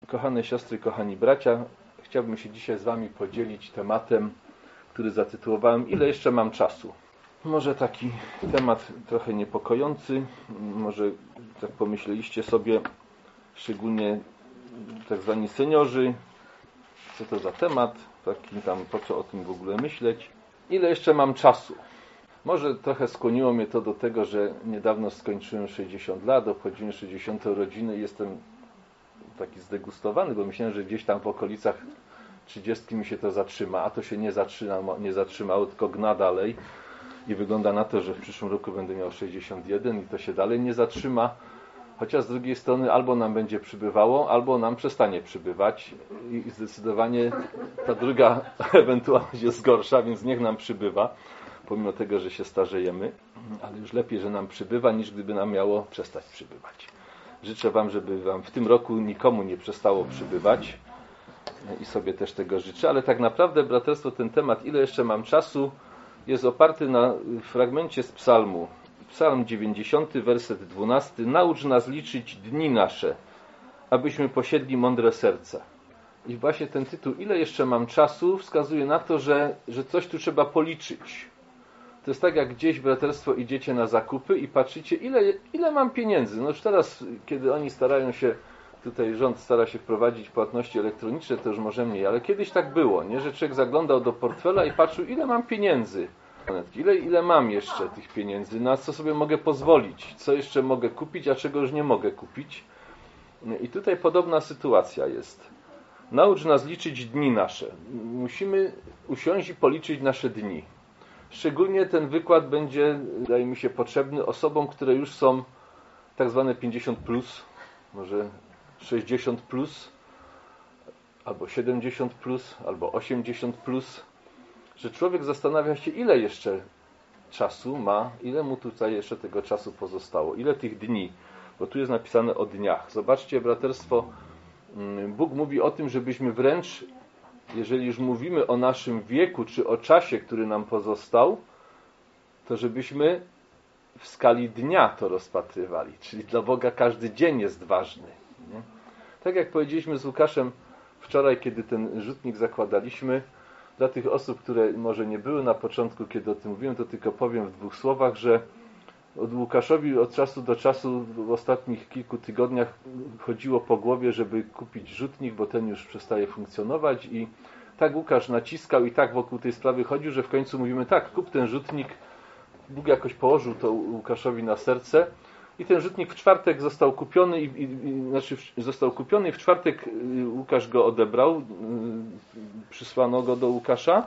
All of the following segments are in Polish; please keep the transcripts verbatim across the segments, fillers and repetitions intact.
Kochane siostry, kochani bracia, chciałbym się dzisiaj z wami podzielić tematem, który zatytułowałem Ile jeszcze mam czasu? Może taki temat trochę niepokojący, może tak pomyśleliście sobie, szczególnie tak zwani seniorzy, co to za temat, taki tam, po co o tym w ogóle myśleć. Ile jeszcze mam czasu? Może trochę skłoniło mnie to do tego, że niedawno skończyłem sześćdziesiąt lat, obchodziłem sześćdziesiąte urodziny i jestem taki zdegustowany, bo myślałem, że gdzieś tam w okolicach trzydziestki mi się to zatrzyma, a to się nie zatrzymało, nie zatrzymało, tylko gna dalej i wygląda na to, że w przyszłym roku będę miał sześćdziesiąt jeden i to się dalej nie zatrzyma, chociaż z drugiej strony albo nam będzie przybywało, albo nam przestanie przybywać i zdecydowanie ta druga ewentualność jest gorsza, więc niech nam przybywa, pomimo tego, że się starzejemy, ale już lepiej, że nam przybywa, niż gdyby nam miało przestać przybywać. Życzę wam, żeby wam w tym roku nikomu nie przestało przybywać i sobie też tego życzę, ale tak naprawdę, braterstwo, ten temat, ile jeszcze mam czasu, jest oparty na fragmencie z psalmu. Psalm dziewięćdziesiąty, werset dwunasty. Naucz nas liczyć dni nasze, abyśmy posiedli mądre serca. I właśnie ten tytuł, ile jeszcze mam czasu, wskazuje na to, że, że coś tu trzeba policzyć. To jest tak, jak gdzieś, braterstwo, idziecie na zakupy i patrzycie, ile, ile mam pieniędzy. No już teraz, kiedy oni starają się, tutaj rząd stara się wprowadzić płatności elektroniczne, to już może mniej, ale kiedyś tak było, nie? Że człowiek zaglądał do portfela i patrzył, ile mam pieniędzy. Ile, ile mam jeszcze tych pieniędzy, na co sobie mogę pozwolić, co jeszcze mogę kupić, a czego już nie mogę kupić. I tutaj podobna sytuacja jest. Naucz nas liczyć dni nasze. Musimy usiąść i policzyć nasze dni. Szczególnie ten wykład będzie, wydaje mi się, potrzebny osobom, które już są tak zwane pięćdziesiąt plus, może sześćdziesiąt plus, albo siedemdziesiąt plus, albo osiemdziesiąt plus, że człowiek zastanawia się, ile jeszcze czasu ma, ile mu tutaj jeszcze tego czasu pozostało, ile tych dni, bo tu jest napisane o dniach. Zobaczcie, braterstwo, Bóg mówi o tym, żebyśmy wręcz, jeżeli już mówimy o naszym wieku, czy o czasie, który nam pozostał, to żebyśmy w skali dnia to rozpatrywali. Czyli dla Boga każdy dzień jest ważny. Nie? Tak jak powiedzieliśmy z Łukaszem wczoraj, kiedy ten rzutnik zakładaliśmy, dla tych osób, które może nie były na początku, kiedy o tym mówiłem, to tylko powiem w dwóch słowach, że od Łukaszowi od czasu do czasu w ostatnich kilku tygodniach chodziło po głowie, żeby kupić rzutnik, bo ten już przestaje funkcjonować i tak Łukasz naciskał i tak wokół tej sprawy chodził, że w końcu mówimy tak, kup ten rzutnik. Bóg jakoś położył to Łukaszowi na serce i ten rzutnik w czwartek został kupiony i, i, i znaczy został kupiony i w czwartek Łukasz go odebrał, przysłano go do Łukasza.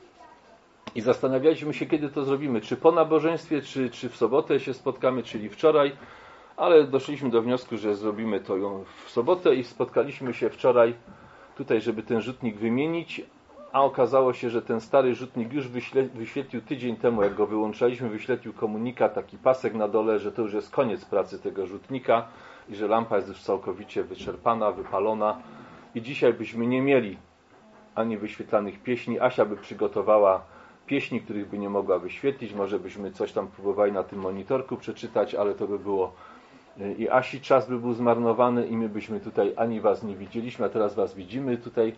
I zastanawialiśmy się, kiedy to zrobimy, czy po nabożeństwie, czy, czy w sobotę się spotkamy, czyli wczoraj, ale doszliśmy do wniosku, że zrobimy to ją w sobotę i spotkaliśmy się wczoraj tutaj, żeby ten rzutnik wymienić, a okazało się, że ten stary rzutnik już wyświetlił tydzień temu, jak go wyłączaliśmy, wyświetlił komunikat, taki pasek na dole, że to już jest koniec pracy tego rzutnika i że lampa jest już całkowicie wyczerpana, wypalona i dzisiaj byśmy nie mieli ani wyświetlanych pieśni. Asia by przygotowała pieśni, których by nie mogła wyświetlić. Może byśmy coś tam próbowali na tym monitorku przeczytać, ale to by było i Asi czas by był zmarnowany i my byśmy tutaj ani was nie widzieliśmy, a teraz was widzimy tutaj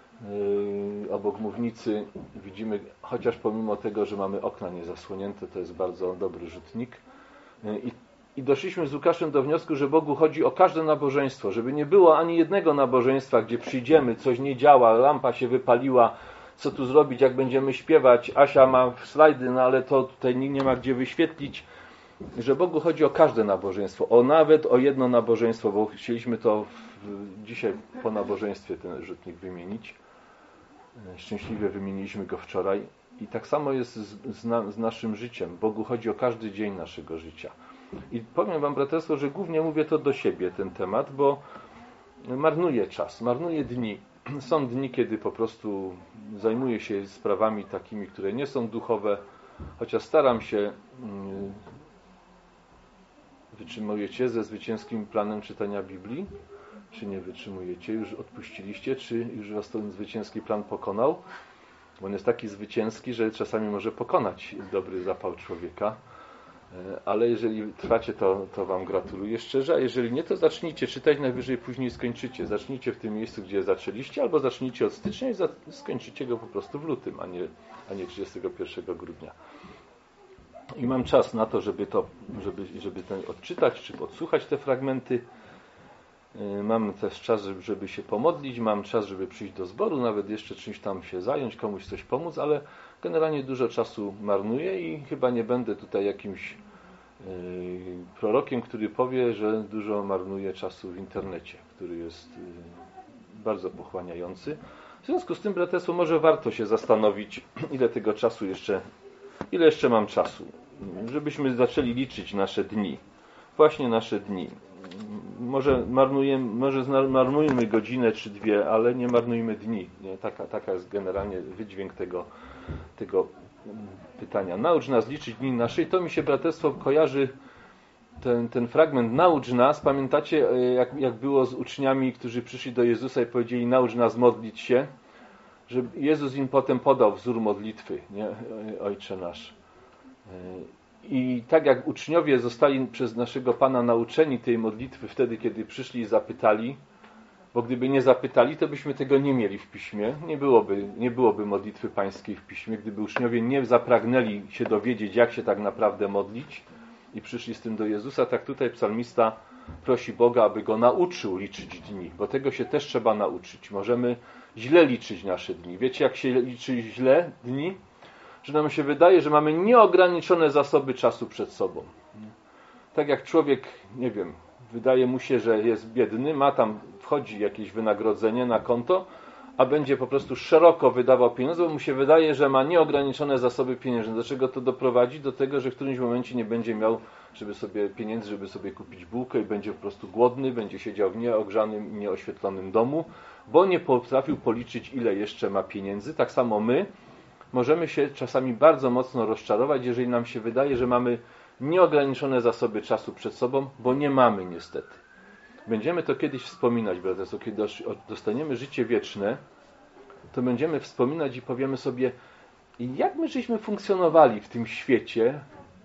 yy, obok mównicy. Widzimy, chociaż pomimo tego, że mamy okna niezasłonięte, to jest bardzo dobry rzutnik. Yy, i, I doszliśmy z Łukaszem do wniosku, że Bogu chodzi o każde nabożeństwo, żeby nie było ani jednego nabożeństwa, gdzie przyjdziemy, coś nie działa, lampa się wypaliła, co tu zrobić, jak będziemy śpiewać, Asia ma slajdy, no ale to tutaj nikt nie ma gdzie wyświetlić, że Bogu chodzi o każde nabożeństwo, o nawet o jedno nabożeństwo, bo chcieliśmy to w, dzisiaj po nabożeństwie ten rzutnik wymienić. Szczęśliwie wymieniliśmy go wczoraj i tak samo jest z, z, na, z naszym życiem. Bogu chodzi o każdy dzień naszego życia. I powiem wam, braterstwo, że głównie mówię to do siebie, ten temat, bo marnuję czas, marnuję dni. Są dni, kiedy po prostu zajmuję się sprawami takimi, które nie są duchowe, chociaż staram się. Wytrzymujecie ze zwycięskim planem czytania Biblii? Czy nie wytrzymujecie? Już odpuściliście? Czy już was ten zwycięski plan pokonał? Bo on jest taki zwycięski, że czasami może pokonać dobry zapał człowieka. Ale jeżeli trwacie, to, to Wam gratuluję szczerze, a jeżeli nie, to zacznijcie czytać, najwyżej później skończycie. Zacznijcie w tym miejscu, gdzie zaczęliście, albo zacznijcie od stycznia i za, skończycie go po prostu w lutym, a nie, a nie trzydziestego pierwszego grudnia. I mam czas na to, żeby to, żeby, żeby ten odczytać, czy odsłuchać te fragmenty. Mam też czas, żeby się pomodlić, mam czas, żeby przyjść do zboru, nawet jeszcze czymś tam się zająć, komuś coś pomóc, ale generalnie dużo czasu marnuję i chyba nie będę tutaj jakimś yy, prorokiem, który powie, że dużo marnuje czasu w internecie, który jest yy, bardzo pochłaniający. W związku z tym, braterstwo, może warto się zastanowić, ile tego czasu jeszcze, ile jeszcze mam czasu, żebyśmy zaczęli liczyć nasze dni. Właśnie nasze dni. Może marnujemy, może marnujmy godzinę czy dwie, ale nie marnujmy dni. Nie? Taka, taka jest generalnie wydźwięk tego, tego pytania. Naucz nas liczyć dni nasze. I to mi się, braterstwo, kojarzy ten, ten fragment. Naucz nas. Pamiętacie, jak, jak było z uczniami, którzy przyszli do Jezusa i powiedzieli, naucz nas modlić się? Że Jezus im potem podał wzór modlitwy. Nie? Ojcze nasz. I tak jak uczniowie zostali przez naszego Pana nauczeni tej modlitwy wtedy, kiedy przyszli i zapytali, bo gdyby nie zapytali, to byśmy tego nie mieli w Piśmie. Nie byłoby, nie byłoby modlitwy pańskiej w Piśmie, gdyby uczniowie nie zapragnęli się dowiedzieć, jak się tak naprawdę modlić i przyszli z tym do Jezusa. Tak tutaj psalmista prosi Boga, aby go nauczył liczyć dni, bo tego się też trzeba nauczyć. Możemy źle liczyć nasze dni. Wiecie, jak się liczy źle dni? Że nam się wydaje, że mamy nieograniczone zasoby czasu przed sobą. Tak jak człowiek, nie wiem, wydaje mu się, że jest biedny, ma tam, wchodzi jakieś wynagrodzenie na konto, a będzie po prostu szeroko wydawał pieniądze, bo mu się wydaje, że ma nieograniczone zasoby pieniężne. Dlaczego to doprowadzi? Do tego, że w którymś momencie nie będzie miał żeby sobie pieniędzy, żeby sobie kupić bułkę i będzie po prostu głodny, będzie siedział w nieogrzanym i nieoświetlonym domu, bo nie potrafił policzyć, ile jeszcze ma pieniędzy. Tak samo my możemy się czasami bardzo mocno rozczarować, jeżeli nam się wydaje, że mamy nieograniczone zasoby czasu przed sobą, bo nie mamy niestety. Będziemy to kiedyś wspominać, braterstwo, kiedy dostaniemy życie wieczne, to będziemy wspominać i powiemy sobie, jak my żeśmy funkcjonowali w tym świecie,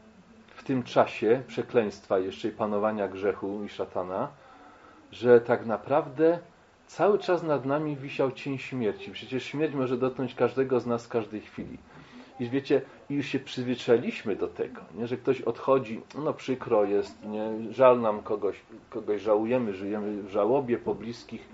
w tym czasie przekleństwa jeszcze i panowania grzechu i szatana, że tak naprawdę cały czas nad nami wisiał cień śmierci. Przecież śmierć może dotknąć każdego z nas w każdej chwili. I wiecie, i już się przyzwyczailiśmy do tego, nie? Że ktoś odchodzi, no przykro jest, nie? Żal nam kogoś, kogoś żałujemy, żyjemy w żałobie po bliskich,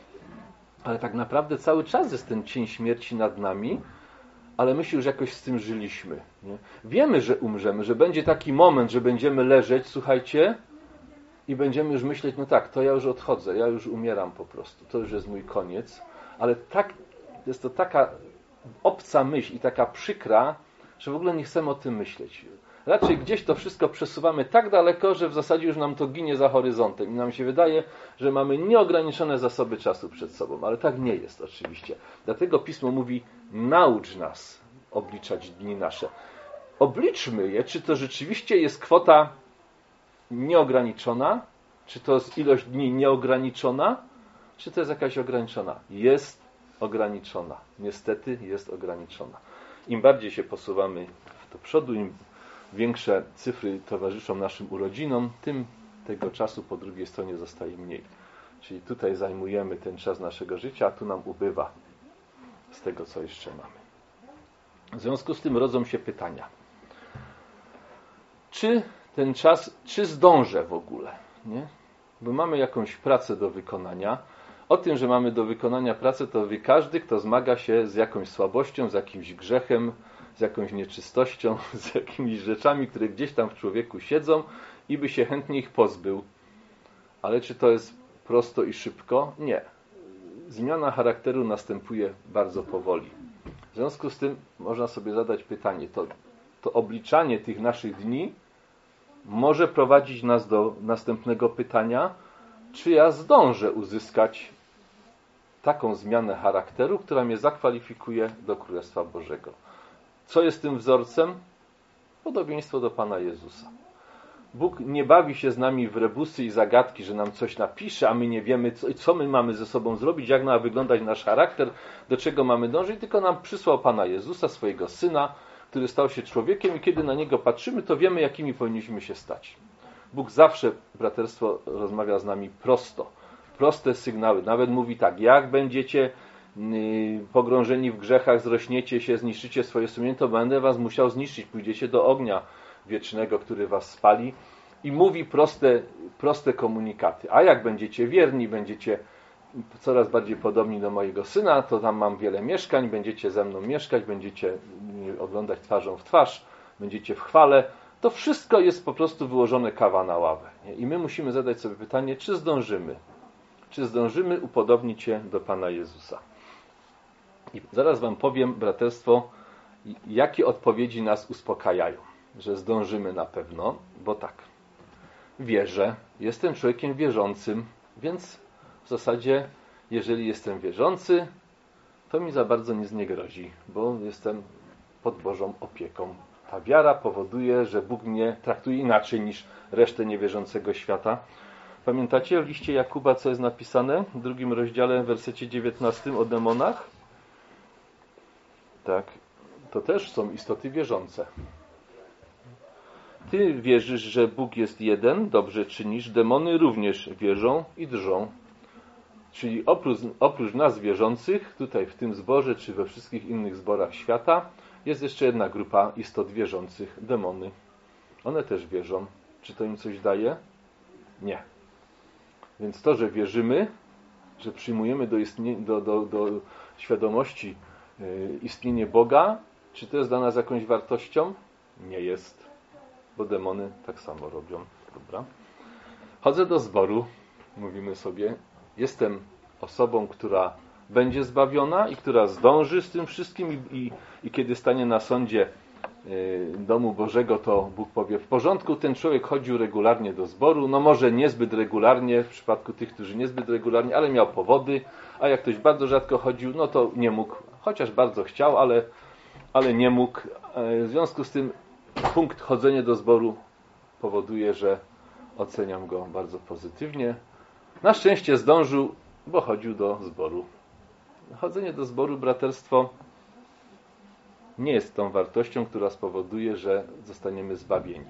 ale tak naprawdę cały czas jest ten cień śmierci nad nami, ale my się już jakoś z tym żyliśmy. Nie? Wiemy, że umrzemy, że będzie taki moment, że będziemy leżeć, słuchajcie, i będziemy już myśleć, no tak, to ja już odchodzę, ja już umieram po prostu, to już jest mój koniec, ale tak, jest to taka obca myśl i taka przykra, że w ogóle nie chcemy o tym myśleć. Raczej gdzieś to wszystko przesuwamy tak daleko, że w zasadzie już nam to ginie za horyzontem i nam się wydaje, że mamy nieograniczone zasoby czasu przed sobą, ale tak nie jest oczywiście. Dlatego Pismo mówi, naucz nas obliczać dni nasze. Obliczmy je, czy to rzeczywiście jest kwota nieograniczona, czy to jest ilość dni nieograniczona, czy to jest jakaś ograniczona. Jest ograniczona. Niestety jest ograniczona. Im bardziej się posuwamy do przodu, im większe cyfry towarzyszą naszym urodzinom, tym tego czasu po drugiej stronie zostaje mniej. Czyli tutaj zajmujemy ten czas naszego życia, a tu nam ubywa z tego, co jeszcze mamy. W związku z tym rodzą się pytania. Czy ten czas, czy zdążę w ogóle? Nie? Bo mamy jakąś pracę do wykonania. O tym, że mamy do wykonania pracę, to wie każdy, kto zmaga się z jakąś słabością, z jakimś grzechem, z jakąś nieczystością, z jakimiś rzeczami, które gdzieś tam w człowieku siedzą i by się chętnie ich pozbył. Ale czy to jest prosto i szybko? Nie. Zmiana charakteru następuje bardzo powoli. W związku z tym można sobie zadać pytanie, to, to obliczanie tych naszych dni może prowadzić nas do następnego pytania, czy ja zdążę uzyskać taką zmianę charakteru, która mnie zakwalifikuje do Królestwa Bożego. Co jest tym wzorcem? Podobieństwo do Pana Jezusa. Bóg nie bawi się z nami w rebusy i zagadki, że nam coś napisze, a my nie wiemy, co, co my mamy ze sobą zrobić, jak ma wyglądać nasz charakter, do czego mamy dążyć, tylko nam przysłał Pana Jezusa, swojego Syna, który stał się człowiekiem i kiedy na Niego patrzymy, to wiemy, jakimi powinniśmy się stać. Bóg zawsze, braterstwo, rozmawia z nami prosto. Proste sygnały. Nawet mówi tak, jak będziecie pogrążeni w grzechach, zrośniecie się, zniszczycie swoje sumienie, to będę was musiał zniszczyć. Pójdziecie do ognia wiecznego, który was spali. I mówi proste, proste komunikaty. A jak będziecie wierni, będziecie coraz bardziej podobni do mojego Syna, to tam mam wiele mieszkań, będziecie ze mną mieszkać, będziecie oglądać twarzą w twarz, będziecie w chwale. To wszystko jest po prostu wyłożone kawa na ławę. Nie? I my musimy zadać sobie pytanie, czy zdążymy? Czy zdążymy upodobnić się do Pana Jezusa? I zaraz wam powiem, braterstwo, jakie odpowiedzi nas uspokajają. Że zdążymy na pewno, bo tak. Wierzę, jestem człowiekiem wierzącym, więc w zasadzie, jeżeli jestem wierzący, to mi za bardzo nic nie grozi, bo jestem pod Bożą opieką. Ta wiara powoduje, że Bóg mnie traktuje inaczej niż resztę niewierzącego świata. Pamiętacie w liście Jakuba, co jest napisane w drugim rozdziale, w wersecie dziewiętnastym o demonach? Tak, to też są istoty wierzące. Ty wierzysz, że Bóg jest jeden, dobrze czynisz, demony również wierzą i drżą. Czyli oprócz, oprócz nas wierzących, tutaj w tym zborze, czy we wszystkich innych zborach świata, jest jeszcze jedna grupa istot wierzących, demony. One też wierzą. Czy to im coś daje? Nie. Więc to, że wierzymy, że przyjmujemy do, istnie, do, do, do świadomości yy, istnienie Boga, czy to jest dla nas jakąś wartością? Nie jest. Bo demony tak samo robią. Dobra. Chodzę do zboru, mówimy sobie, jestem osobą, która będzie zbawiona i która zdąży z tym wszystkim i, i, i kiedy stanie na sądzie y, domu Bożego, to Bóg powie, w porządku, ten człowiek chodził regularnie do zboru, no może niezbyt regularnie, w przypadku tych, którzy niezbyt regularnie, ale miał powody, a jak ktoś bardzo rzadko chodził, no to nie mógł, chociaż bardzo chciał, ale, ale nie mógł. W związku z tym punkt chodzenie do zboru powoduje, że oceniam go bardzo pozytywnie. Na szczęście zdążył, bo chodził do zboru. Chodzenie do zboru, braterstwo, nie jest tą wartością, która spowoduje, że zostaniemy zbawieni.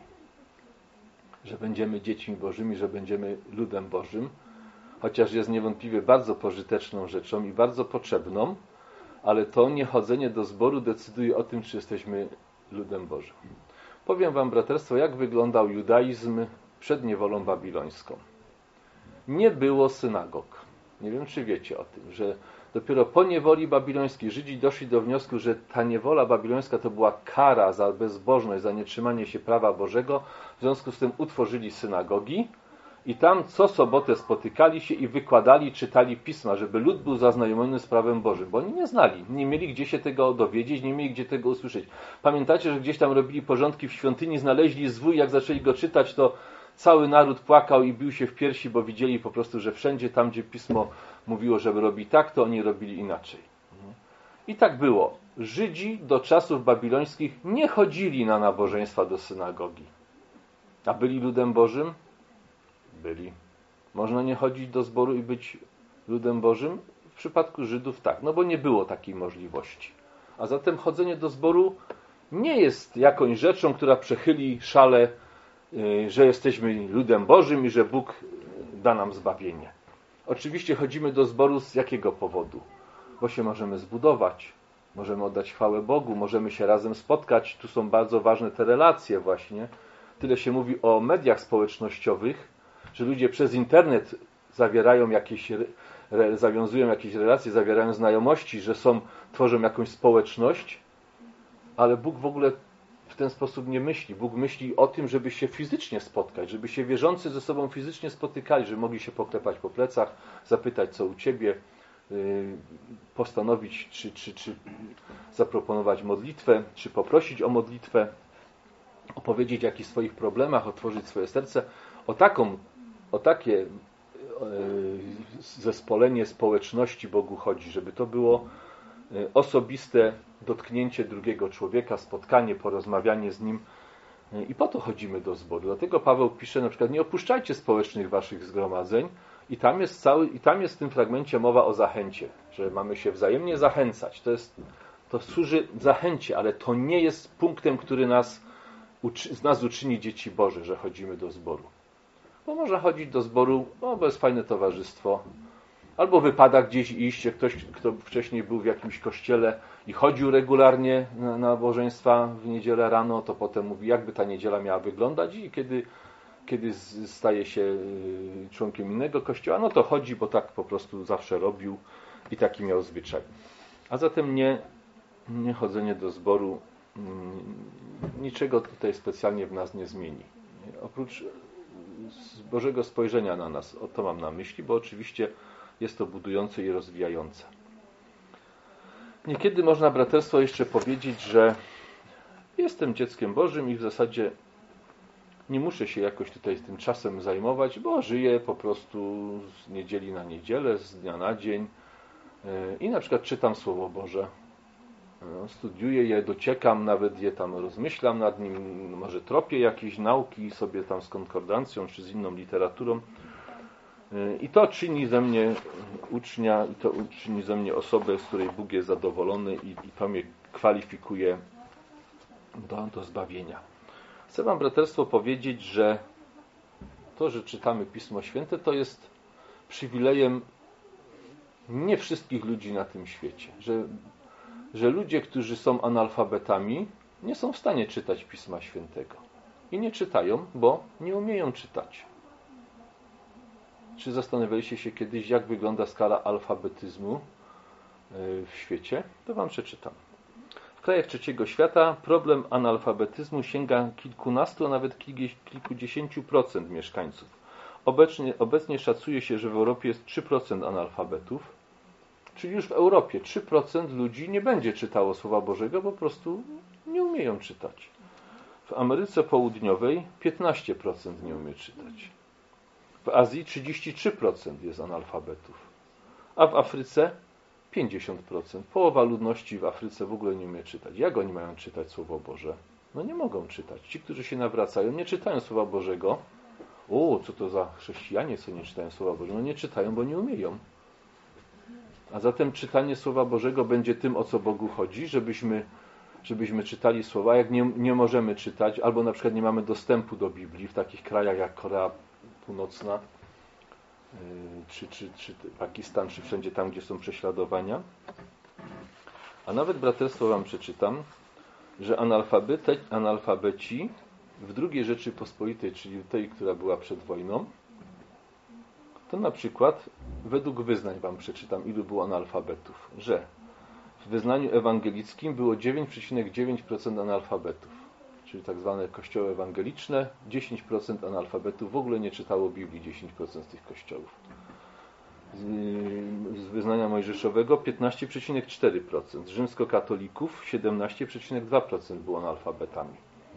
Że będziemy dziećmi Bożymi, że będziemy ludem Bożym. Chociaż jest niewątpliwie bardzo pożyteczną rzeczą i bardzo potrzebną, ale to nie chodzenie do zboru decyduje o tym, czy jesteśmy ludem Bożym. Powiem wam, braterstwo, jak wyglądał judaizm przed niewolą babilońską. Nie było synagog. Nie wiem, czy wiecie o tym, że dopiero po niewoli babilońskiej Żydzi doszli do wniosku, że ta niewola babilońska to była kara za bezbożność, za nietrzymanie się prawa Bożego. W związku z tym utworzyli synagogi i tam co sobotę spotykali się i wykładali, czytali pisma, żeby lud był zaznajomiony z prawem Bożym, bo oni nie znali, nie mieli gdzie się tego dowiedzieć, nie mieli gdzie tego usłyszeć. Pamiętacie, że gdzieś tam robili porządki w świątyni, znaleźli zwój, jak zaczęli go czytać, to cały naród płakał i bił się w piersi, bo widzieli po prostu, że wszędzie tam, gdzie pismo mówiło, żeby robić tak, to oni robili inaczej. I tak było. Żydzi do czasów babilońskich nie chodzili na nabożeństwa do synagogi. A byli ludem Bożym? Byli. Można nie chodzić do zboru i być ludem Bożym? W przypadku Żydów tak, no bo nie było takiej możliwości. A zatem chodzenie do zboru nie jest jakąś rzeczą, która przechyli szale, że jesteśmy ludem Bożym i że Bóg da nam zbawienie. Oczywiście chodzimy do zboru z jakiego powodu? Bo się możemy zbudować, możemy oddać chwałę Bogu, możemy się razem spotkać. Tu są bardzo ważne te relacje właśnie. Tyle się mówi o mediach społecznościowych, że ludzie przez internet zawierają jakieś, zawiązują jakieś relacje, zawierają znajomości, że są, tworzą jakąś społeczność, ale Bóg w ogóle w ten sposób nie myśli. Bóg myśli o tym, żeby się fizycznie spotkać, żeby się wierzący ze sobą fizycznie spotykali, żeby mogli się poklepać po plecach, zapytać, co u ciebie, postanowić, czy, czy, czy zaproponować modlitwę, czy poprosić o modlitwę, opowiedzieć o jakichś swoich problemach, otworzyć swoje serce. O taką, o takie zespolenie społeczności Bogu chodzi, żeby to było osobiste dotknięcie drugiego człowieka, spotkanie, porozmawianie z nim. I po to chodzimy do zboru. Dlatego Paweł pisze na przykład, nie opuszczajcie społecznych waszych zgromadzeń. I tam jest cały, i tam jest w tym fragmencie mowa o zachęcie, że mamy się wzajemnie zachęcać. To jest, To służy zachęcie, ale to nie jest punktem, który nas, z nas uczyni dzieci Boże, że chodzimy do zboru. Bo można chodzić do zboru, no bo jest fajne towarzystwo, albo wypada gdzieś iść, ktoś, kto wcześniej był w jakimś kościele i chodził regularnie na nabożeństwa w niedzielę rano, to potem mówi, jakby ta niedziela miała wyglądać i kiedy, kiedy staje się członkiem innego kościoła, no to chodzi, bo tak po prostu zawsze robił i taki miał zwyczaj. A zatem nie, nie chodzenie do zboru niczego tutaj specjalnie w nas nie zmieni. Oprócz z Bożego spojrzenia na nas, o to mam na myśli, bo oczywiście jest to budujące i rozwijające. Niekiedy można braterstwo jeszcze powiedzieć, że jestem dzieckiem Bożym i w zasadzie nie muszę się jakoś tutaj tym czasem zajmować, bo żyję po prostu z niedzieli na niedzielę, z dnia na dzień i na przykład czytam Słowo Boże. Studiuję je, dociekam, nawet je tam rozmyślam nad nim, może tropię jakieś nauki sobie tam z konkordancją czy z inną literaturą. I to czyni ze mnie ucznia, i to czyni ze mnie osobę, z której Bóg jest zadowolony i, i to mnie kwalifikuje do, do zbawienia. Chcę wam, braterstwo, powiedzieć, że to, że czytamy Pismo Święte, to jest przywilejem nie wszystkich ludzi na tym świecie. Że, że ludzie, którzy są analfabetami, nie są w stanie czytać Pisma Świętego. I nie czytają, bo nie umieją czytać. Czy zastanawialiście się kiedyś, jak wygląda skala alfabetyzmu w świecie? To wam przeczytam. W krajach trzeciego świata problem analfabetyzmu sięga kilkunastu, a nawet kilkudziesięciu procent mieszkańców. Obecnie, obecnie szacuje się, że w Europie jest trzy procent analfabetów, czyli już w Europie trzy procent ludzi nie będzie czytało Słowa Bożego, bo po prostu nie umieją czytać. W Ameryce Południowej piętnaście procent nie umie czytać. W Azji trzydzieści trzy procent jest analfabetów, a w Afryce pięćdziesiąt procent. Połowa ludności w Afryce w ogóle nie umie czytać. Jak oni mają czytać Słowo Boże? No nie mogą czytać. Ci, którzy się nawracają, nie czytają Słowa Bożego. O, co to za chrześcijanie, co nie czytają Słowa Bożego? No nie czytają, bo nie umieją. A zatem czytanie Słowa Bożego będzie tym, o co Bogu chodzi, żebyśmy, żebyśmy czytali Słowa. Jak nie, nie możemy czytać, albo na przykład nie mamy dostępu do Biblii w takich krajach jak Korea Północna, Czy, czy, czy Pakistan, czy wszędzie tam, gdzie są prześladowania. A nawet, braterstwo, wam przeczytam, że analfabeci w drugiej Rzeczypospolitej, czyli tej, która była przed wojną, to na przykład według wyznań wam przeczytam, ilu było analfabetów, że w wyznaniu ewangelickim było dziewięć przecinek dziewięć procent analfabetów, czyli tak zwane kościoły ewangeliczne, dziesięć procent analfabetów w ogóle nie czytało Biblii, dziesięć procent z tych kościołów. Z wyznania mojżeszowego piętnaście przecinek cztery procent, rzymskokatolików siedemnaście przecinek dwa procent było analfabetami.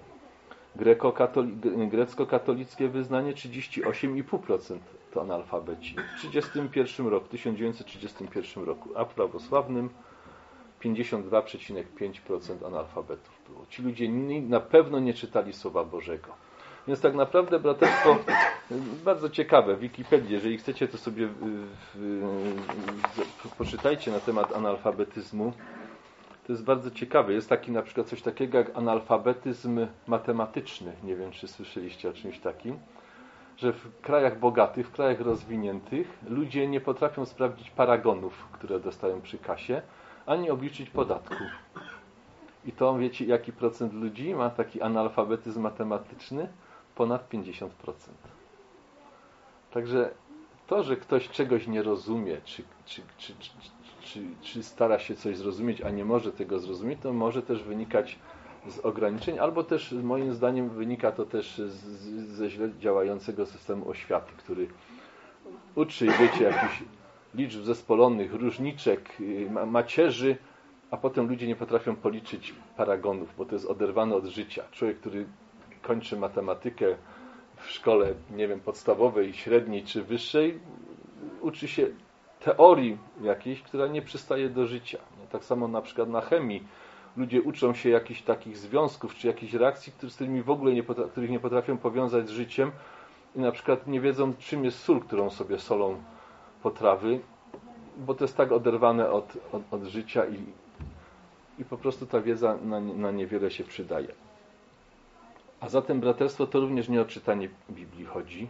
Grecko-katolickie wyznanie trzydzieści osiem przecinek pięć procent to analfabeci w trzydziestym pierwszym roku, tysiąc dziewięćset trzydziestym pierwszym roku, a w prawosławnym pięćdziesiąt dwa przecinek pięć procent analfabetów było. Ci ludzie na pewno nie czytali Słowa Bożego. Więc tak naprawdę, braterstwo, bardzo ciekawe, Wikipedię, jeżeli chcecie, to sobie w, w, w, poczytajcie na temat analfabetyzmu. To jest bardzo ciekawe. Jest taki na przykład coś takiego jak analfabetyzm matematyczny. Nie wiem, czy słyszeliście o czymś takim. Że w krajach bogatych, w krajach rozwiniętych ludzie nie potrafią sprawdzić paragonów, które dostają przy kasie, ani obliczyć podatku. I to wiecie, jaki procent ludzi ma taki analfabetyzm matematyczny? Ponad pięćdziesiąt procent. Także to, że ktoś czegoś nie rozumie, czy, czy, czy, czy, czy, czy stara się coś zrozumieć, a nie może tego zrozumieć, to może też wynikać z ograniczeń, albo też moim zdaniem wynika to też z, ze źle działającego systemu oświaty, który uczy, wiecie, jakichś liczb zespolonych, różniczek, macierzy, a potem ludzie nie potrafią policzyć paragonów, bo to jest oderwane od życia. Człowiek, który kończy matematykę w szkole, nie wiem, podstawowej, średniej czy wyższej, uczy się teorii jakiejś, która nie przystaje do życia. Tak samo na przykład na chemii. Ludzie uczą się jakichś takich związków czy jakichś reakcji, z którymi w ogóle nie potrafią, których nie potrafią powiązać z życiem i na przykład nie wiedzą, czym jest sól, którą sobie solą potrawy, bo to jest tak oderwane od, od, od życia i, i po prostu ta wiedza na, na niewiele się przydaje. A zatem braterstwo to również nie o czytanie Biblii chodzi.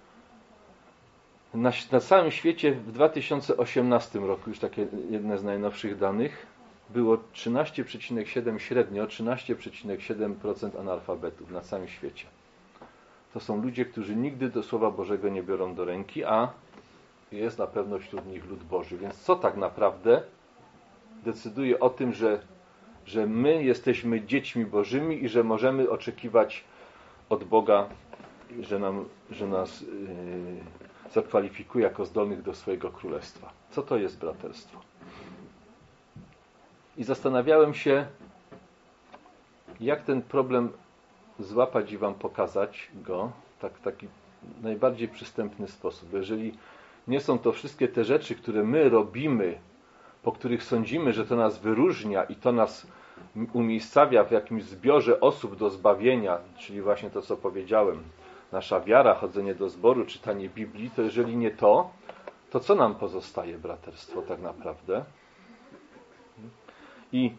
Na, na całym świecie w dwa tysiące osiemnastym roku, już takie jedne z najnowszych danych, było trzynaście przecinek siedem średnio, trzynaście przecinek siedem procent analfabetów na całym świecie. To są ludzie, którzy nigdy do Słowa Bożego nie biorą do ręki, a jest na pewno wśród nich lud Boży. Więc co tak naprawdę decyduje o tym, że, że my jesteśmy dziećmi Bożymi i że możemy oczekiwać od Boga, że, nam, że nas yy, zakwalifikuje jako zdolnych do swojego królestwa. Co to jest braterstwo? I zastanawiałem się, jak ten problem złapać i wam pokazać go tak, w taki najbardziej przystępny sposób. Jeżeli nie są to wszystkie te rzeczy, które my robimy, po których sądzimy, że to nas wyróżnia i to nas umiejscawia w jakimś zbiorze osób do zbawienia, czyli właśnie to, co powiedziałem, nasza wiara, chodzenie do zboru, czytanie Biblii, to jeżeli nie to, to co nam pozostaje, braterstwo, tak naprawdę? I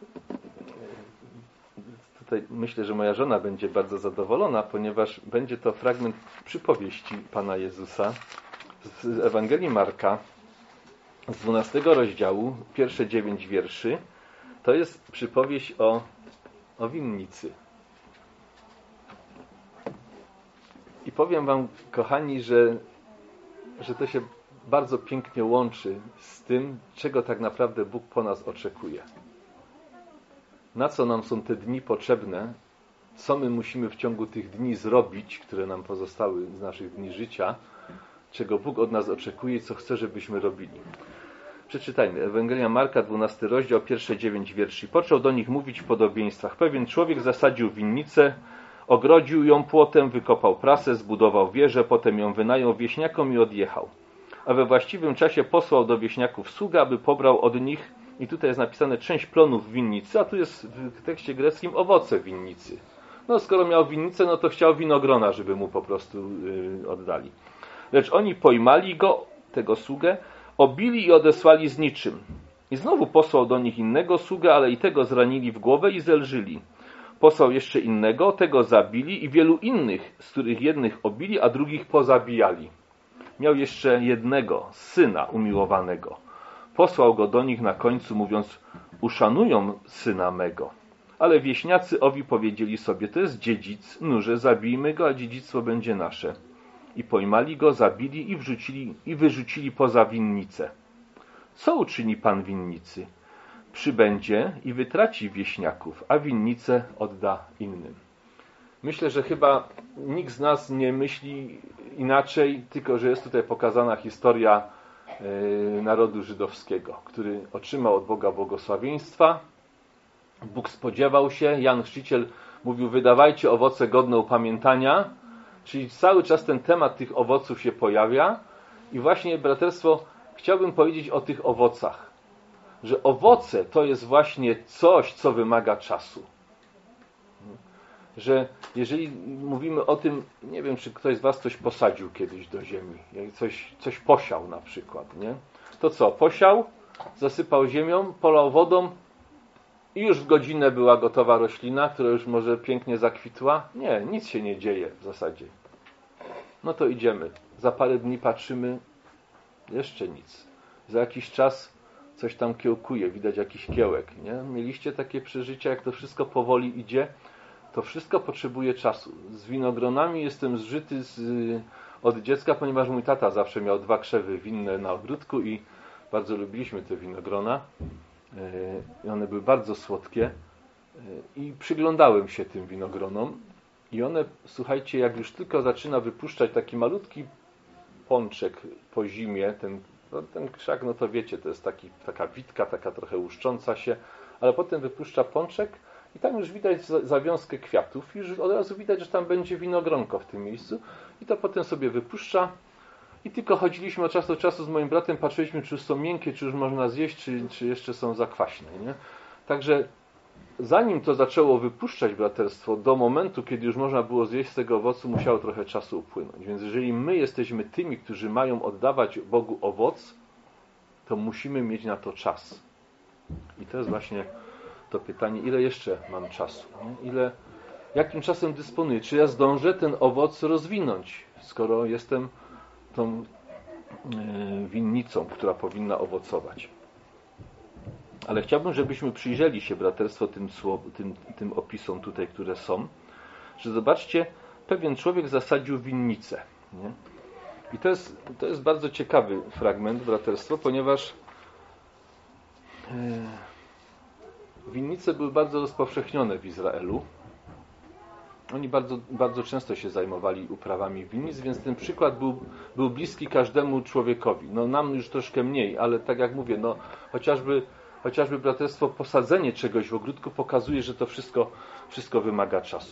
tutaj myślę, że moja żona będzie bardzo zadowolona, ponieważ będzie to fragment przypowieści Pana Jezusa z Ewangelii Marka, z dwunastego rozdziału, pierwsze dziewięć wierszy. To jest przypowieść o, o winnicy. I powiem wam, kochani, że, że to się bardzo pięknie łączy z tym, czego tak naprawdę Bóg po nas oczekuje. Na co nam są te dni potrzebne, co my musimy w ciągu tych dni zrobić, które nam pozostały z naszych dni życia, czego Bóg od nas oczekuje i co chce, żebyśmy robili. Przeczytajmy. Ewangelia Marka, dwunasty rozdział, pierwsze dziewięć wierszy. Począł do nich mówić w podobieństwach. Pewien człowiek zasadził winnicę, ogrodził ją płotem, wykopał prasę, zbudował wieżę, potem ją wynajął wieśniakom i odjechał. A we właściwym czasie posłał do wieśniaków sługa, aby pobrał od nich, i tutaj jest napisane część plonów winnicy, a tu jest w tekście greckim owoce winnicy. No skoro miał winnicę, no to chciał winogrona, żeby mu po prostu yy, oddali. Lecz oni pojmali go, tego sługę, obili i odesłali z niczym. I znowu posłał do nich innego sługę, ale i tego zranili w głowę i zelżyli. Posłał jeszcze innego, tego zabili i wielu innych, z których jednych obili, a drugich pozabijali. Miał jeszcze jednego, syna umiłowanego. Posłał go do nich na końcu, mówiąc, uszanują syna mego. Ale wieśniacy owi powiedzieli sobie, to jest dziedzic, nurze, zabijmy go, a dziedzictwo będzie nasze. I pojmali go, zabili i wrzucili, i wyrzucili poza winnicę. Co uczyni pan winnicy? Przybędzie i wytraci wieśniaków, a winnicę odda innym. Myślę, że chyba nikt z nas nie myśli inaczej, tylko że jest tutaj pokazana historia yy, narodu żydowskiego, który otrzymał od Boga błogosławieństwa. Bóg spodziewał się, Jan Chrzciciel mówił, wydawajcie owoce godne upamiętania, czyli cały czas ten temat tych owoców się pojawia i właśnie, braterstwo, chciałbym powiedzieć o tych owocach, że owoce to jest właśnie coś, co wymaga czasu. Że jeżeli mówimy o tym, nie wiem, czy ktoś z was coś posadził kiedyś do ziemi, coś, coś posiał na przykład, nie? To co, posiał, zasypał ziemią, polał wodą i już w godzinę była gotowa roślina, która już może pięknie zakwitła? Nie, nic się nie dzieje w zasadzie. No to idziemy. Za parę dni patrzymy, jeszcze nic. Za jakiś czas coś tam kiełkuje, widać jakiś kiełek, nie? Mieliście takie przeżycia, jak to wszystko powoli idzie? To wszystko potrzebuje czasu. Z winogronami jestem zżyty z, od dziecka, ponieważ mój tata zawsze miał dwa krzewy winne na ogródku i bardzo lubiliśmy te winogrona. I one były bardzo słodkie i przyglądałem się tym winogronom i one, słuchajcie, jak już tylko zaczyna wypuszczać taki malutki pączek po zimie, ten, no, ten krzak, no to wiecie, to jest taki, taka witka, taka trochę łuszcząca się, ale potem wypuszcza pączek i tam już widać zawiązkę kwiatów i już od razu widać, że tam będzie winogronko w tym miejscu i to potem sobie wypuszcza. I tylko chodziliśmy od czasu do czasu z moim bratem, patrzyliśmy, czy już są miękkie, czy już można zjeść, czy, czy jeszcze są za kwaśne. Nie? Także zanim to zaczęło wypuszczać braterstwo, do momentu, kiedy już można było zjeść z tego owocu, musiało trochę czasu upłynąć. Więc jeżeli my jesteśmy tymi, którzy mają oddawać Bogu owoc, to musimy mieć na to czas. I to jest właśnie to pytanie, ile jeszcze mam czasu? Nie? Ile, jakim czasem dysponuję? Czy ja zdążę ten owoc rozwinąć, skoro jestem tą winnicą, która powinna owocować? Ale chciałbym, żebyśmy przyjrzeli się, braterstwo, tym, tym, tym opisom tutaj, które są, że zobaczcie, pewien człowiek zasadził winnicę. Nie? I to jest, to jest bardzo ciekawy fragment, braterstwo, ponieważ winnice były bardzo rozpowszechnione w Izraelu. Oni bardzo, bardzo często się zajmowali uprawami winnic, więc ten przykład był, był bliski każdemu człowiekowi. No nam już troszkę mniej, ale tak jak mówię, no chociażby, chociażby braterstwo, posadzenie czegoś w ogródku pokazuje, że to wszystko, wszystko wymaga czasu.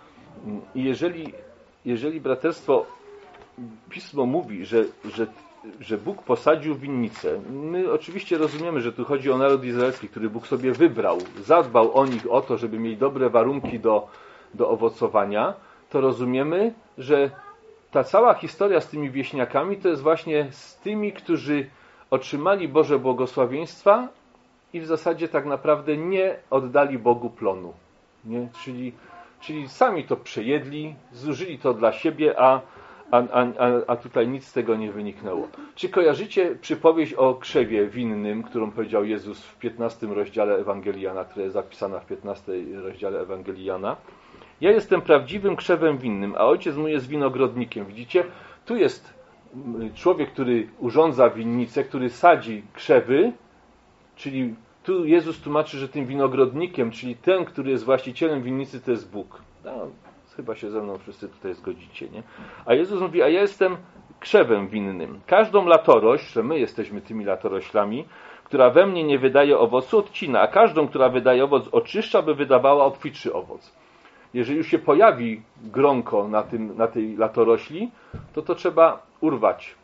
I jeżeli, jeżeli braterstwo, Pismo mówi, że, że, że Bóg posadził winnicę, my oczywiście rozumiemy, że tu chodzi o naród izraelski, który Bóg sobie wybrał, zadbał o nich, o to, żeby mieli dobre warunki do, do owocowania, to rozumiemy, że ta cała historia z tymi wieśniakami to jest właśnie z tymi, którzy otrzymali Boże błogosławieństwa i w zasadzie tak naprawdę nie oddali Bogu plonu. Nie? Czyli, czyli sami to przejedli, zużyli to dla siebie, a A, a, a tutaj nic z tego nie wyniknęło. Czy kojarzycie przypowieść o krzewie winnym, którą powiedział Jezus w piętnastym rozdziale Ewangelii Jana, która jest zapisana w piętnastym rozdziale Ewangelii Jana? Ja jestem prawdziwym krzewem winnym, a ojciec mój jest winogrodnikiem. Widzicie? Tu jest człowiek, który urządza winnicę, który sadzi krzewy, czyli tu Jezus tłumaczy, że tym winogrodnikiem, czyli ten, który jest właścicielem winnicy, to jest Bóg. No, chyba się ze mną wszyscy tutaj zgodzicie, nie? A Jezus mówi, a ja jestem krzewem winnym. Każdą latorość, że my jesteśmy tymi latoroślami, która we mnie nie wydaje owocu, odcina, a każdą, która wydaje owoc, oczyszcza, by wydawała obfitszy owoc. Jeżeli już się pojawi gronko na, tym, na tej latorośli, to to trzeba urwać.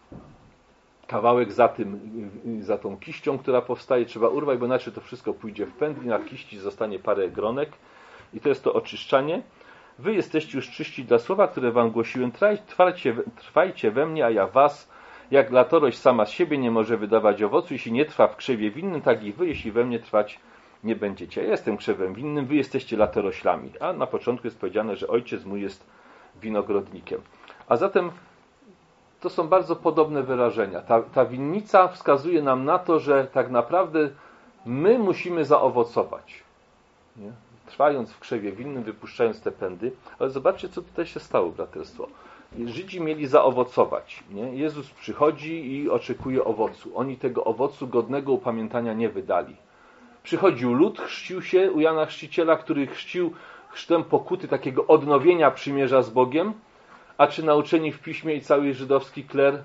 Kawałek za tym, za tą kiścią, która powstaje, trzeba urwać, bo inaczej to wszystko pójdzie w pęd i na kiści zostanie parę gronek. I to jest to oczyszczanie. Wy jesteście już czyści dla słowa, które wam głosiłem. Trwajcie, trwajcie we mnie, a ja was. Jak latorość sama z siebie nie może wydawać owocu, jeśli nie trwa w krzewie winnym, tak i wy, jeśli we mnie trwać nie będziecie. Ja jestem krzewem winnym, wy jesteście latoroślami. A na początku jest powiedziane, że ojciec mój jest winogrodnikiem. A zatem to są bardzo podobne wyrażenia. Ta, ta winnica wskazuje nam na to, że tak naprawdę my musimy zaowocować. Nie? Trwając w krzewie winnym, wypuszczając te pędy. Ale zobaczcie, co tutaj się stało, braterstwo. Żydzi mieli zaowocować. Nie? Jezus przychodzi i oczekuje owocu. Oni tego owocu godnego upamiętania nie wydali. Przychodził lud, chrzcił się u Jana Chrzciciela, który chrzcił chrztem pokuty, takiego odnowienia przymierza z Bogiem. A czy nauczeni w piśmie i cały żydowski kler,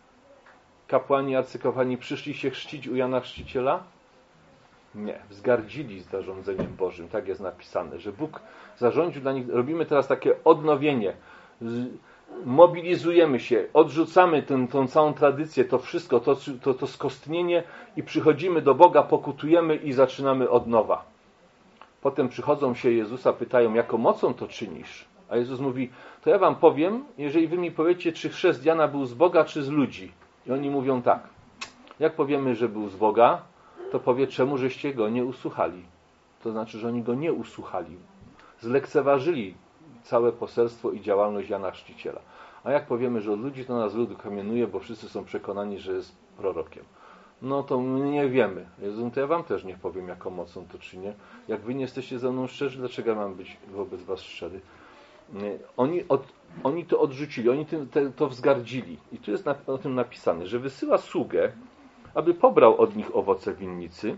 kapłani, arcykapłani przyszli się chrzcić u Jana Chrzciciela? Nie, wzgardzili z zarządzeniem Bożym, tak jest napisane, że Bóg zarządził dla nich, robimy teraz takie odnowienie, mobilizujemy się, odrzucamy tę, tą całą tradycję, to wszystko, to, to, to skostnienie i przychodzimy do Boga, pokutujemy i zaczynamy od nowa. Potem przychodzą się Jezusa, pytają, jaką mocą to czynisz? A Jezus mówi, to ja wam powiem, jeżeli wy mi powiecie, czy chrzest Jana był z Boga, czy z ludzi. I oni mówią tak, jak powiemy, że był z Boga, to powie, czemu żeście go nie usłuchali. To znaczy, że oni go nie usłuchali. Zlekceważyli całe poselstwo i działalność Jana Chrzciciela. A jak powiemy, że od ludzi, to nas lud kamienuje, bo wszyscy są przekonani, że jest prorokiem. No to my nie wiemy. Jezu, to ja wam też nie powiem, jaką mocą to czynię. Jak wy nie jesteście ze mną szczerzy, dlaczego ja mam być wobec was szczery? Oni, od, oni to odrzucili, oni tym, te, to wzgardzili. I tu jest na, o tym napisane, że wysyła sługę, aby pobrał od nich owoce winnicy,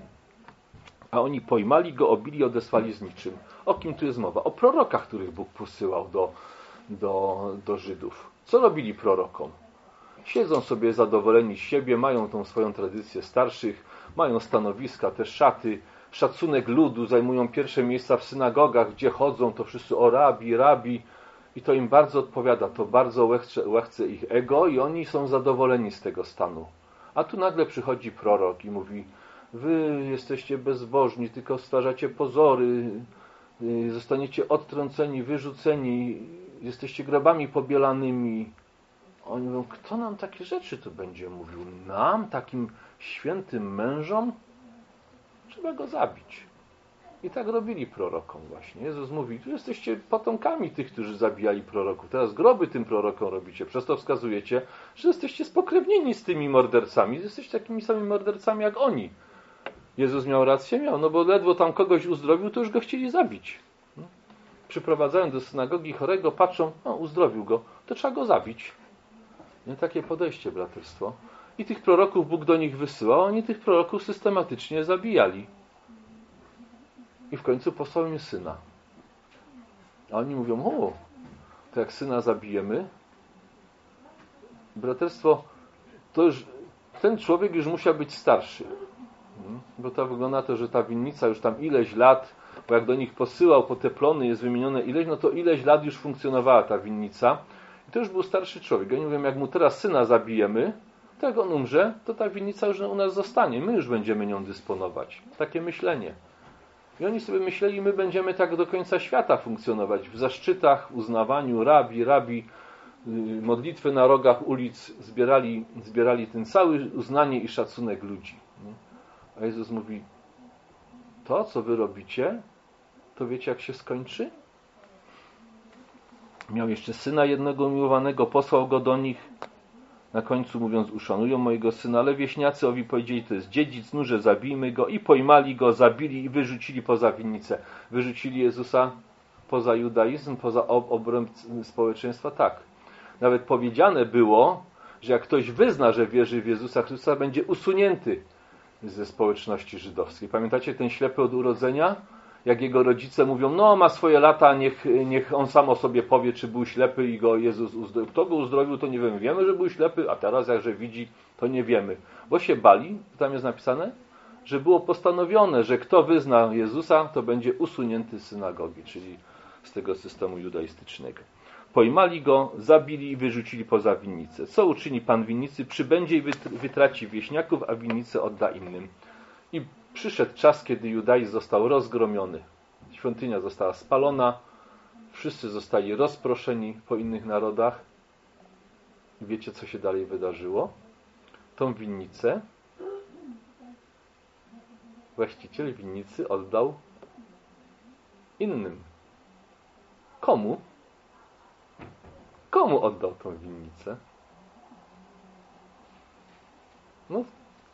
a oni pojmali go, obili i odesłali z niczym. O kim tu jest mowa? O prorokach, których Bóg posyłał do, do, do Żydów. Co robili prorokom? Siedzą sobie zadowoleni z siebie, mają tą swoją tradycję starszych, mają stanowiska, te szaty, szacunek ludu, zajmują pierwsze miejsca w synagogach, gdzie chodzą, to wszyscy o rabi, rabi i to im bardzo odpowiada, to bardzo łechce, łechce ich ego i oni są zadowoleni z tego stanu. A tu nagle przychodzi prorok i mówi, wy jesteście bezbożni, tylko stwarzacie pozory, zostaniecie odtrąceni, wyrzuceni, jesteście grobami pobielanymi. Oni mówią, kto nam takie rzeczy tu będzie mówił? Nam, takim świętym mężom? Trzeba go zabić. I tak robili prorokom właśnie. Jezus mówi, tu jesteście potomkami tych, którzy zabijali proroków. Teraz groby tym prorokom robicie. Przez to wskazujecie, że jesteście spokrewnieni z tymi mordercami. Jesteście takimi samymi mordercami jak oni. Jezus miał rację? Miał, no bo ledwo tam kogoś uzdrowił, to już go chcieli zabić. Przyprowadzają do synagogi chorego, patrzą, no uzdrowił go, to trzeba go zabić. Nie takie podejście, braterstwo. I tych proroków Bóg do nich wysyłał, a oni tych proroków systematycznie zabijali. I w końcu posłał im syna. A oni mówią, o, to jak syna zabijemy, braterstwo, to już ten człowiek już musiał być starszy. Bo to wygląda na to, że ta winnica już tam ileś lat, bo jak do nich posyłał po te plony, jest wymienione ileś, no to ileś lat już funkcjonowała ta winnica. I to już był starszy człowiek. Ja nie wiem, jak mu teraz syna zabijemy, to jak on umrze, to ta winnica już u nas zostanie. My już będziemy nią dysponować. Takie myślenie. I oni sobie myśleli, my będziemy tak do końca świata funkcjonować. W zaszczytach, uznawaniu, rabi, rabi, modlitwy na rogach ulic, zbierali, zbierali ten cały uznanie i szacunek ludzi. A Jezus mówi, to, co wy robicie, to wiecie, jak się skończy? Miał jeszcze syna jednego umiłowanego, posłał go do nich. Na końcu mówiąc, uszanują mojego syna, ale wieśniacy owi powiedzieli, to jest dziedzic, nurze, zabijmy go. I pojmali go, zabili i wyrzucili poza winnicę. Wyrzucili Jezusa poza judaizm, poza obręb społeczeństwa? Tak. Nawet powiedziane było, że jak ktoś wyzna, że wierzy w Jezusa Chrystusa, będzie usunięty ze społeczności żydowskiej. Pamiętacie ten ślepy od urodzenia? Jak jego rodzice mówią, no ma swoje lata, niech, niech on sam o sobie powie, czy był ślepy i go Jezus uzdrowił. Kto go uzdrowił, to nie wiemy. Wiemy, że był ślepy, a teraz jakże widzi, to nie wiemy. Bo się bali, tam jest napisane, że było postanowione, że kto wyzna Jezusa, to będzie usunięty z synagogi, czyli z tego systemu judaistycznego. Pojmali go, zabili i wyrzucili poza winnicę. Co uczyni pan winnicy? Przybędzie i wytraci wieśniaków, a winnicę odda innym. I przyszedł czas, kiedy judaizm został rozgromiony. Świątynia została spalona, wszyscy zostali rozproszeni po innych narodach. I wiecie, co się dalej wydarzyło? Tą winnicę właściciel winnicy oddał innym. Komu? Komu oddał tą winnicę? No,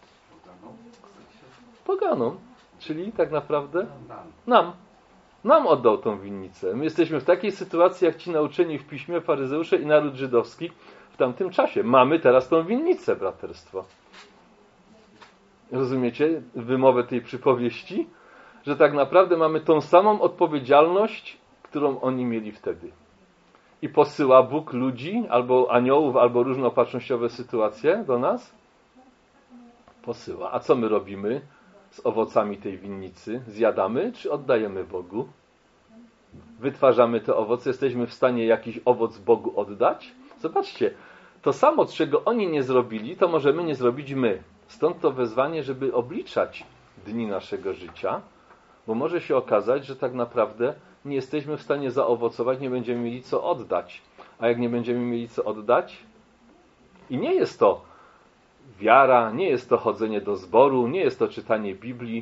poganom. Czyli tak naprawdę nam. Nam oddał tą winnicę. My jesteśmy w takiej sytuacji, jak ci nauczeni w piśmie faryzeusze i naród żydowski w tamtym czasie. Mamy teraz tą winnicę, braterstwo. Rozumiecie wymowę tej przypowieści? Że tak naprawdę mamy tą samą odpowiedzialność, którą oni mieli wtedy. I posyła Bóg ludzi, albo aniołów, albo różnopatrznościowe sytuacje do nas? Posyła. A co my robimy z owocami tej winnicy? Zjadamy, czy oddajemy Bogu? Wytwarzamy te owoce, jesteśmy w stanie jakiś owoc Bogu oddać? Zobaczcie, to samo, czego oni nie zrobili, to możemy nie zrobić my. Stąd to wezwanie, żeby obliczać dni naszego życia, bo może się okazać, że tak naprawdę nie jesteśmy w stanie zaowocować, nie będziemy mieli co oddać. A jak nie będziemy mieli co oddać? I nie jest to wiara, nie jest to chodzenie do zboru, nie jest to czytanie Biblii.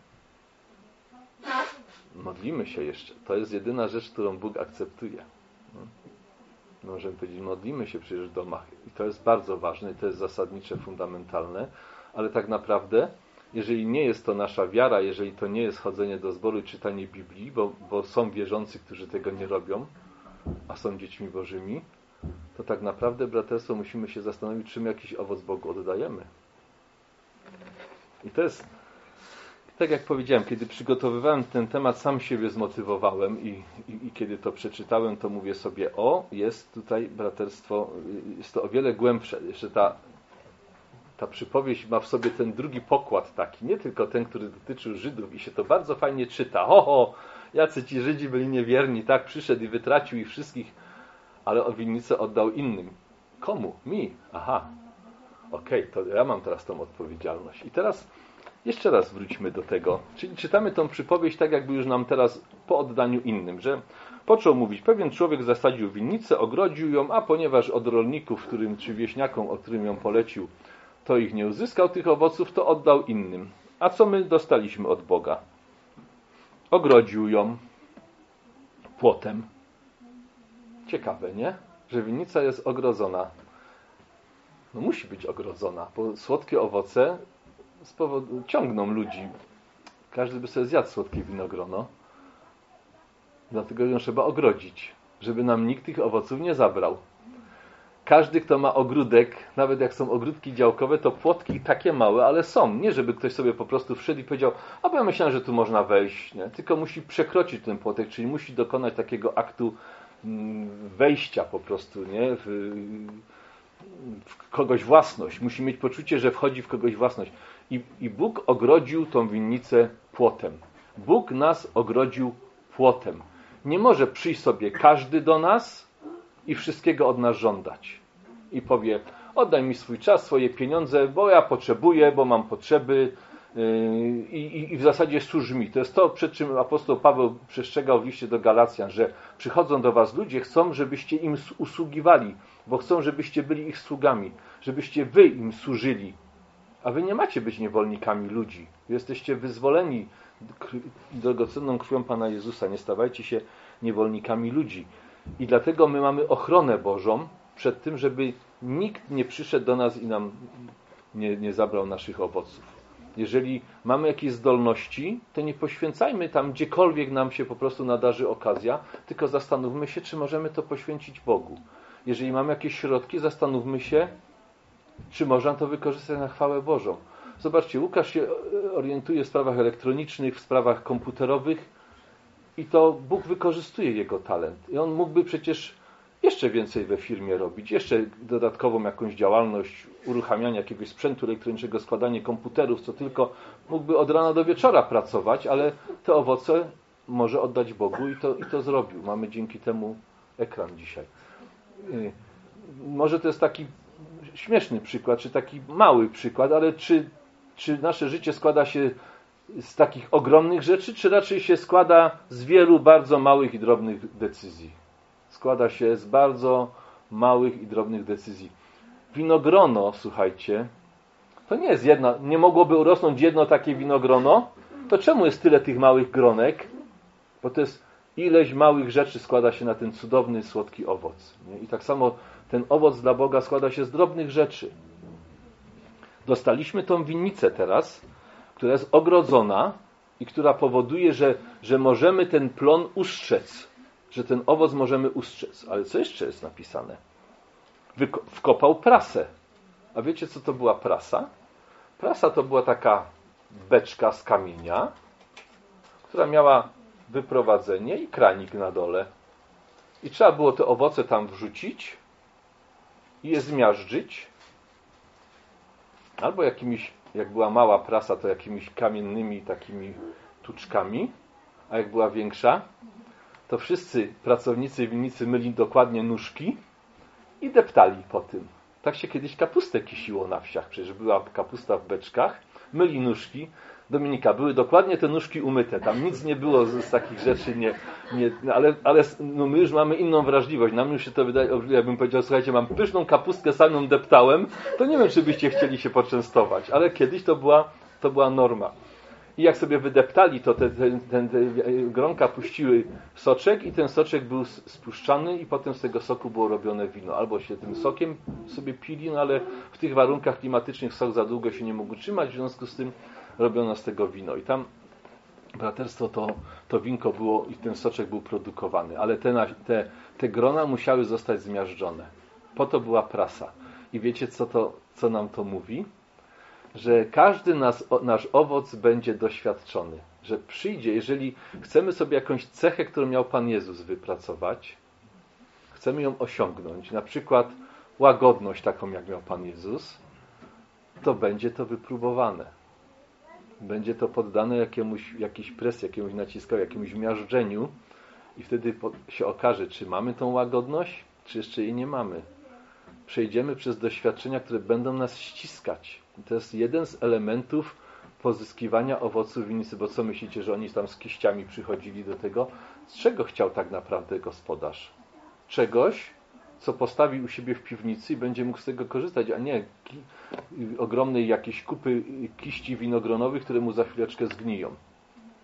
Modlimy się jeszcze. To jest jedyna rzecz, którą Bóg akceptuje. Możemy powiedzieć, modlimy się przecież w domach. I to jest bardzo ważne, to jest zasadnicze, fundamentalne. Ale tak naprawdę, jeżeli nie jest to nasza wiara, jeżeli to nie jest chodzenie do zboru i czytanie Biblii, bo, bo są wierzący, którzy tego nie robią, a są dziećmi Bożymi, to tak naprawdę, braterstwo, musimy się zastanowić, czym jakiś owoc Bogu oddajemy. I to jest, tak jak powiedziałem, kiedy przygotowywałem ten temat, sam siebie zmotywowałem i, i, i kiedy to przeczytałem, to mówię sobie, o, jest tutaj, braterstwo, jest to o wiele głębsze. Jeszcze ta, ta przypowieść ma w sobie ten drugi pokład taki, nie tylko ten, który dotyczył Żydów i się to bardzo fajnie czyta. Ho, ho, jacy ci Żydzi byli niewierni, tak, przyszedł i wytracił ich wszystkich, ale o winnicę oddał innym. Komu? Mi. Aha. Okej, okay, to ja mam teraz tą odpowiedzialność. I teraz jeszcze raz wróćmy do tego. Czyli czytamy tą przypowieść tak, jakby już nam teraz po oddaniu innym, że począł mówić, pewien człowiek zasadził winnicę, ogrodził ją, a ponieważ od rolników, którym, czy wieśniakom, o którym ją polecił, to ich nie uzyskał tych owoców, to oddał innym. A co my dostaliśmy od Boga? ogrodził ją płotem. Ciekawe, nie? Że winnica jest ogrodzona. No musi być ogrodzona, bo słodkie owoce z powodu, ciągną ludzi. Każdy by sobie zjadł słodkie winogrono. Dlatego ją trzeba ogrodzić, żeby nam nikt tych owoców nie zabrał. Każdy, kto ma ogródek, nawet jak są ogródki działkowe, to płotki takie małe, ale są. Nie, żeby ktoś sobie po prostu wszedł i powiedział, a bo ja myślałem, że tu można wejść. Nie? Tylko musi przekroczyć ten płotek, czyli musi dokonać takiego aktu wejścia po prostu, nie? W, w kogoś własność. Musi mieć poczucie, że wchodzi w kogoś własność. I, I Bóg ogrodził tą winnicę płotem. Bóg nas ogrodził płotem. Nie może przyjść sobie każdy do nas i wszystkiego od nas żądać. I powie, oddaj mi swój czas, swoje pieniądze, bo ja potrzebuję, bo mam potrzeby i, i, i w zasadzie służ mi. To jest to, przed czym apostoł Paweł przestrzegał w liście do Galacjan, że przychodzą do was ludzie, chcą, żebyście im usługiwali, bo chcą, żebyście byli ich sługami, żebyście wy im służyli. A wy nie macie być niewolnikami ludzi. Wy jesteście wyzwoleni drogocenną krwią Pana Jezusa. Nie stawajcie się niewolnikami ludzi. I dlatego my mamy ochronę Bożą przed tym, żeby nikt nie przyszedł do nas i nam nie, nie zabrał naszych owoców. Jeżeli mamy jakieś zdolności, to nie poświęcajmy tam, gdziekolwiek nam się po prostu nadarzy okazja, tylko zastanówmy się, czy możemy to poświęcić Bogu. Jeżeli mamy jakieś środki, zastanówmy się, czy można to wykorzystać na chwałę Bożą. Zobaczcie, Łukasz się orientuje w sprawach elektronicznych, w sprawach komputerowych i to Bóg wykorzystuje jego talent. I on mógłby przecież jeszcze więcej we firmie robić, jeszcze dodatkową jakąś działalność, uruchamiania jakiegoś sprzętu elektronicznego, składanie komputerów, co tylko mógłby od rana do wieczora pracować, ale te owoce może oddać Bogu i to, i to zrobił. Mamy dzięki temu ekran dzisiaj. Może to jest taki śmieszny przykład, czy taki mały przykład, ale czy, czy nasze życie składa się z takich ogromnych rzeczy, czy raczej się składa z wielu bardzo małych i drobnych decyzji? Składa się z bardzo małych i drobnych decyzji. Winogrono, słuchajcie, to nie jest jedna, nie mogłoby urosnąć jedno takie winogrono, to czemu jest tyle tych małych gronek? Bo to jest ileś małych rzeczy składa się na ten cudowny, słodki owoc. Nie? I tak samo ten owoc dla Boga składa się z drobnych rzeczy. Dostaliśmy tą winnicę teraz, która jest ogrodzona i która powoduje, że, że możemy ten plon ustrzec, że ten owoc możemy ustrzec. Ale co jeszcze jest napisane? Wyko- wkopał prasę. A wiecie, co to była prasa? Prasa to była taka beczka z kamienia, która miała wyprowadzenie i kranik na dole. I trzeba było te owoce tam wrzucić i je zmiażdżyć. Albo jakimiś, jak była mała prasa, to jakimiś kamiennymi takimi tuczkami, a jak była większa, to wszyscy pracownicy winnicy myli dokładnie nóżki i deptali po tym. Tak się kiedyś kapustę kisiło na wsiach. Przecież była kapusta w beczkach, myli nóżki. Dominika, były dokładnie te nóżki umyte. Tam nic nie było z, z takich rzeczy, nie, nie, ale, ale no my już mamy inną wrażliwość. Nam już się to wydaje, jakbym powiedział, słuchajcie, mam pyszną kapustkę, sam ją deptałem, to nie wiem, czy byście chcieli się poczęstować. Ale kiedyś to była, to była norma. I jak sobie wydeptali, to te, te, te, te gronka puściły soczek i ten soczek był spuszczany i potem z tego soku było robione wino. Albo się tym sokiem sobie pili, no ale w tych warunkach klimatycznych sok za długo się nie mógł trzymać, w związku z tym robiono z tego wino. I tam braterstwo to, to winko było i ten soczek był produkowany. Ale te, te, te grona musiały zostać zmiażdżone. Po to była prasa. I wiecie, co, to, co nam to mówi? Że każdy nas, nasz owoc będzie doświadczony. Że przyjdzie, jeżeli chcemy sobie jakąś cechę, którą miał Pan Jezus wypracować, chcemy ją osiągnąć, na przykład łagodność taką, jak miał Pan Jezus, to będzie to wypróbowane. Będzie to poddane jakiemuś, jakiejś presji, jakiemuś naciskowi, jakiemuś miażdżeniu i wtedy się okaże, czy mamy tą łagodność, czy jeszcze jej nie mamy. Przejdziemy przez doświadczenia, które będą nas ściskać. I to jest jeden z elementów pozyskiwania owoców winnicy, bo co myślicie, że oni tam z kiściami przychodzili do tego? Z czego chciał tak naprawdę gospodarz? Czegoś, co postawi u siebie w piwnicy i będzie mógł z tego korzystać, a nie ki- ogromnej jakiejś kupy kiści winogronowych, które mu za chwileczkę zgniją.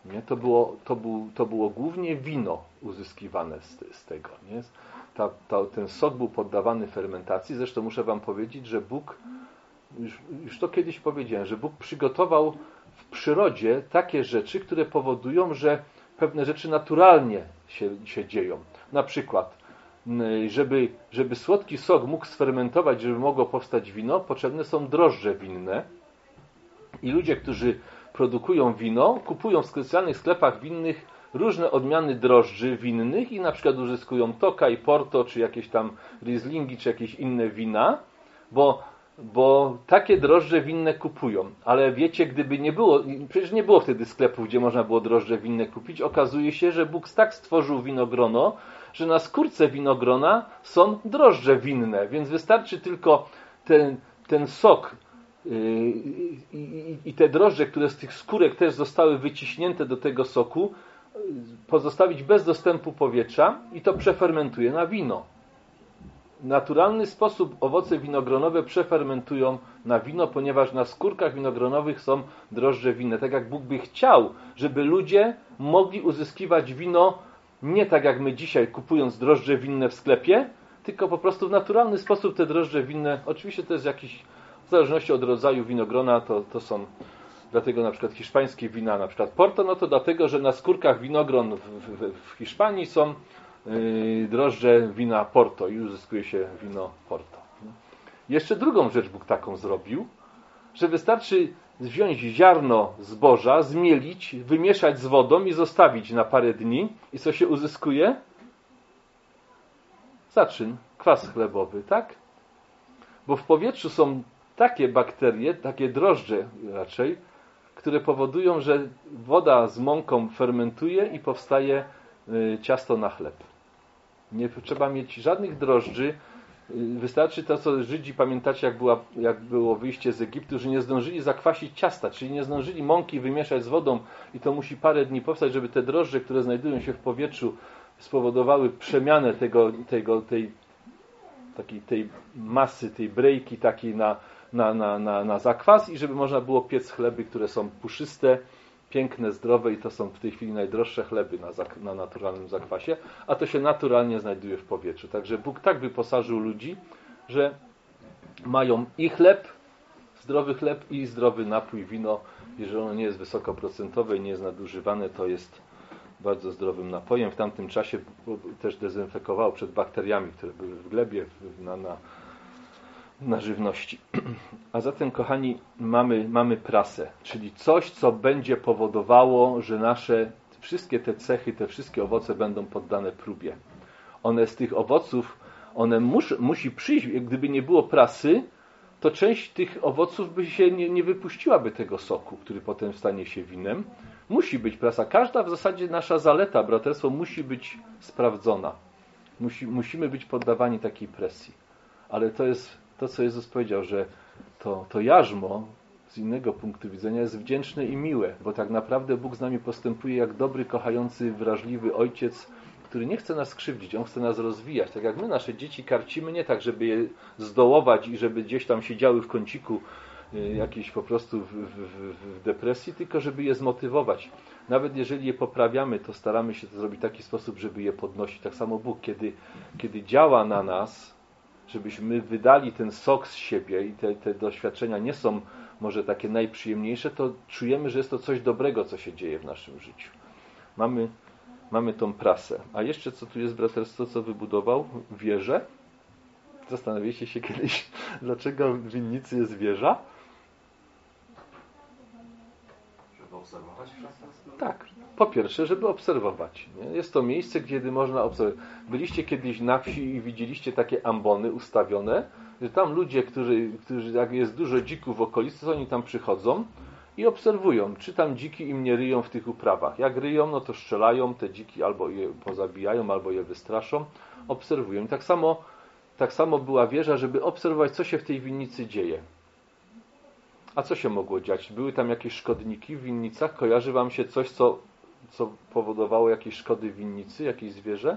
Nie? To, było, to, był, to było głównie wino uzyskiwane z, z tego. Nie? Ta, ta, ten sok był poddawany fermentacji. Zresztą muszę wam powiedzieć, że Bóg, już, już to kiedyś powiedziałem, że Bóg przygotował w przyrodzie takie rzeczy, które powodują, że pewne rzeczy naturalnie się, się dzieją. Na przykład, żeby, żeby słodki sok mógł sfermentować, żeby mogło powstać wino, potrzebne są drożdże winne. I ludzie, którzy produkują wino, kupują w specjalnych sklepach winnych różne odmiany drożdży winnych i na przykład uzyskują Tokaj, Porto, czy jakieś tam Rieslingi, czy jakieś inne wina, bo, bo takie drożdże winne kupują. Ale wiecie, gdyby nie było, przecież nie było wtedy sklepów, gdzie można było drożdże winne kupić, okazuje się, że Bóg tak stworzył winogrono, że na skórce winogrona są drożdże winne, więc wystarczy tylko ten, ten sok I, i, i te drożdże, które z tych skórek też zostały wyciśnięte do tego soku, pozostawić bez dostępu powietrza i to przefermentuje na wino. W naturalny sposób owoce winogronowe przefermentują na wino, ponieważ na skórkach winogronowych są drożdże winne. Tak jak Bóg by chciał, żeby ludzie mogli uzyskiwać wino nie tak jak my dzisiaj, kupując drożdże winne w sklepie, tylko po prostu w naturalny sposób te drożdże winne, oczywiście to jest jakiś, w zależności od rodzaju winogrona, to, to są, dlatego na przykład hiszpańskie wina, na przykład Porto, no to dlatego, że na skórkach winogron w, w, w Hiszpanii są yy, drożdże wina Porto i uzyskuje się wino Porto. Jeszcze drugą rzecz Bóg taką zrobił, że wystarczy wziąć ziarno zboża, zmielić, wymieszać z wodą i zostawić na parę dni. I co się uzyskuje? Zaczyn, kwas chlebowy, tak? Bo w powietrzu są takie bakterie, takie drożdże raczej, które powodują, że woda z mąką fermentuje i powstaje ciasto na chleb. Nie trzeba mieć żadnych drożdży. Wystarczy to, co Żydzi, pamiętacie, jak, była, jak było wyjście z Egiptu, że nie zdążyli zakwasić ciasta, czyli nie zdążyli mąki wymieszać z wodą i to musi parę dni powstać, żeby te drożdże, które znajdują się w powietrzu, spowodowały przemianę tego, tego, tej, takiej, tej masy, tej brejki takiej na, na, na, na, na zakwas i żeby można było piec chleby, które są puszyste, piękne, zdrowe i to są w tej chwili najdroższe chleby na, na naturalnym zakwasie, a to się naturalnie znajduje w powietrzu. Także Bóg tak wyposażył ludzi, że mają i chleb, zdrowy chleb i zdrowy napój, wino. Jeżeli ono nie jest wysokoprocentowe i nie jest nadużywane, to jest bardzo zdrowym napojem. W tamtym czasie też dezynfekowało przed bakteriami, które były w glebie, na, na, na żywności. A zatem, kochani, mamy, mamy prasę, czyli coś, co będzie powodowało, że nasze wszystkie te cechy, te wszystkie owoce będą poddane próbie. One z tych owoców, one mus, musi przyjść, gdyby nie było prasy, to część tych owoców by się nie, nie wypuściłaby tego soku, który potem stanie się winem. Musi być prasa. Każda w zasadzie nasza zaleta, braterstwo, musi być sprawdzona. Musi, musimy być poddawani takiej presji. Ale to jest to, co Jezus powiedział, że to, to jarzmo z innego punktu widzenia jest wdzięczne i miłe, bo tak naprawdę Bóg z nami postępuje jak dobry, kochający, wrażliwy ojciec, który nie chce nas skrzywdzić, On chce nas rozwijać. Tak jak my nasze dzieci karcimy, nie tak, żeby je zdołować i żeby gdzieś tam siedziały w kąciku jakieś po prostu w, w, w depresji, tylko żeby je zmotywować. Nawet jeżeli je poprawiamy, to staramy się to zrobić w taki sposób, żeby je podnosić. Tak samo Bóg, kiedy, kiedy działa na nas, żebyśmy wydali ten sok z siebie i te, te doświadczenia nie są może takie najprzyjemniejsze, to czujemy, że jest to coś dobrego, co się dzieje w naszym życiu. Mamy, mamy tą prasę. A jeszcze co tu jest braterstwo, co wybudował? Wieżę. Zastanawialiście się kiedyś, dlaczego w winnicy jest wieża? Żeby obserwować wszystko? Tak. Po pierwsze, żeby obserwować. Nie? Jest to miejsce, gdzie można obserwować. Byliście kiedyś na wsi i widzieliście takie ambony ustawione, że tam ludzie, którzy, którzy jak jest dużo dzików w okolicy, to oni tam przychodzą i obserwują, czy tam dziki im nie ryją w tych uprawach. Jak ryją, no to strzelają te dziki, albo je pozabijają, albo je wystraszą. Obserwują. I tak samo, tak samo była wieża, żeby obserwować, co się w tej winnicy dzieje. A co się mogło dziać? Były tam jakieś szkodniki w winnicach? Kojarzy wam się coś, co, co powodowało jakieś szkody w winnicy? Jakieś zwierzę?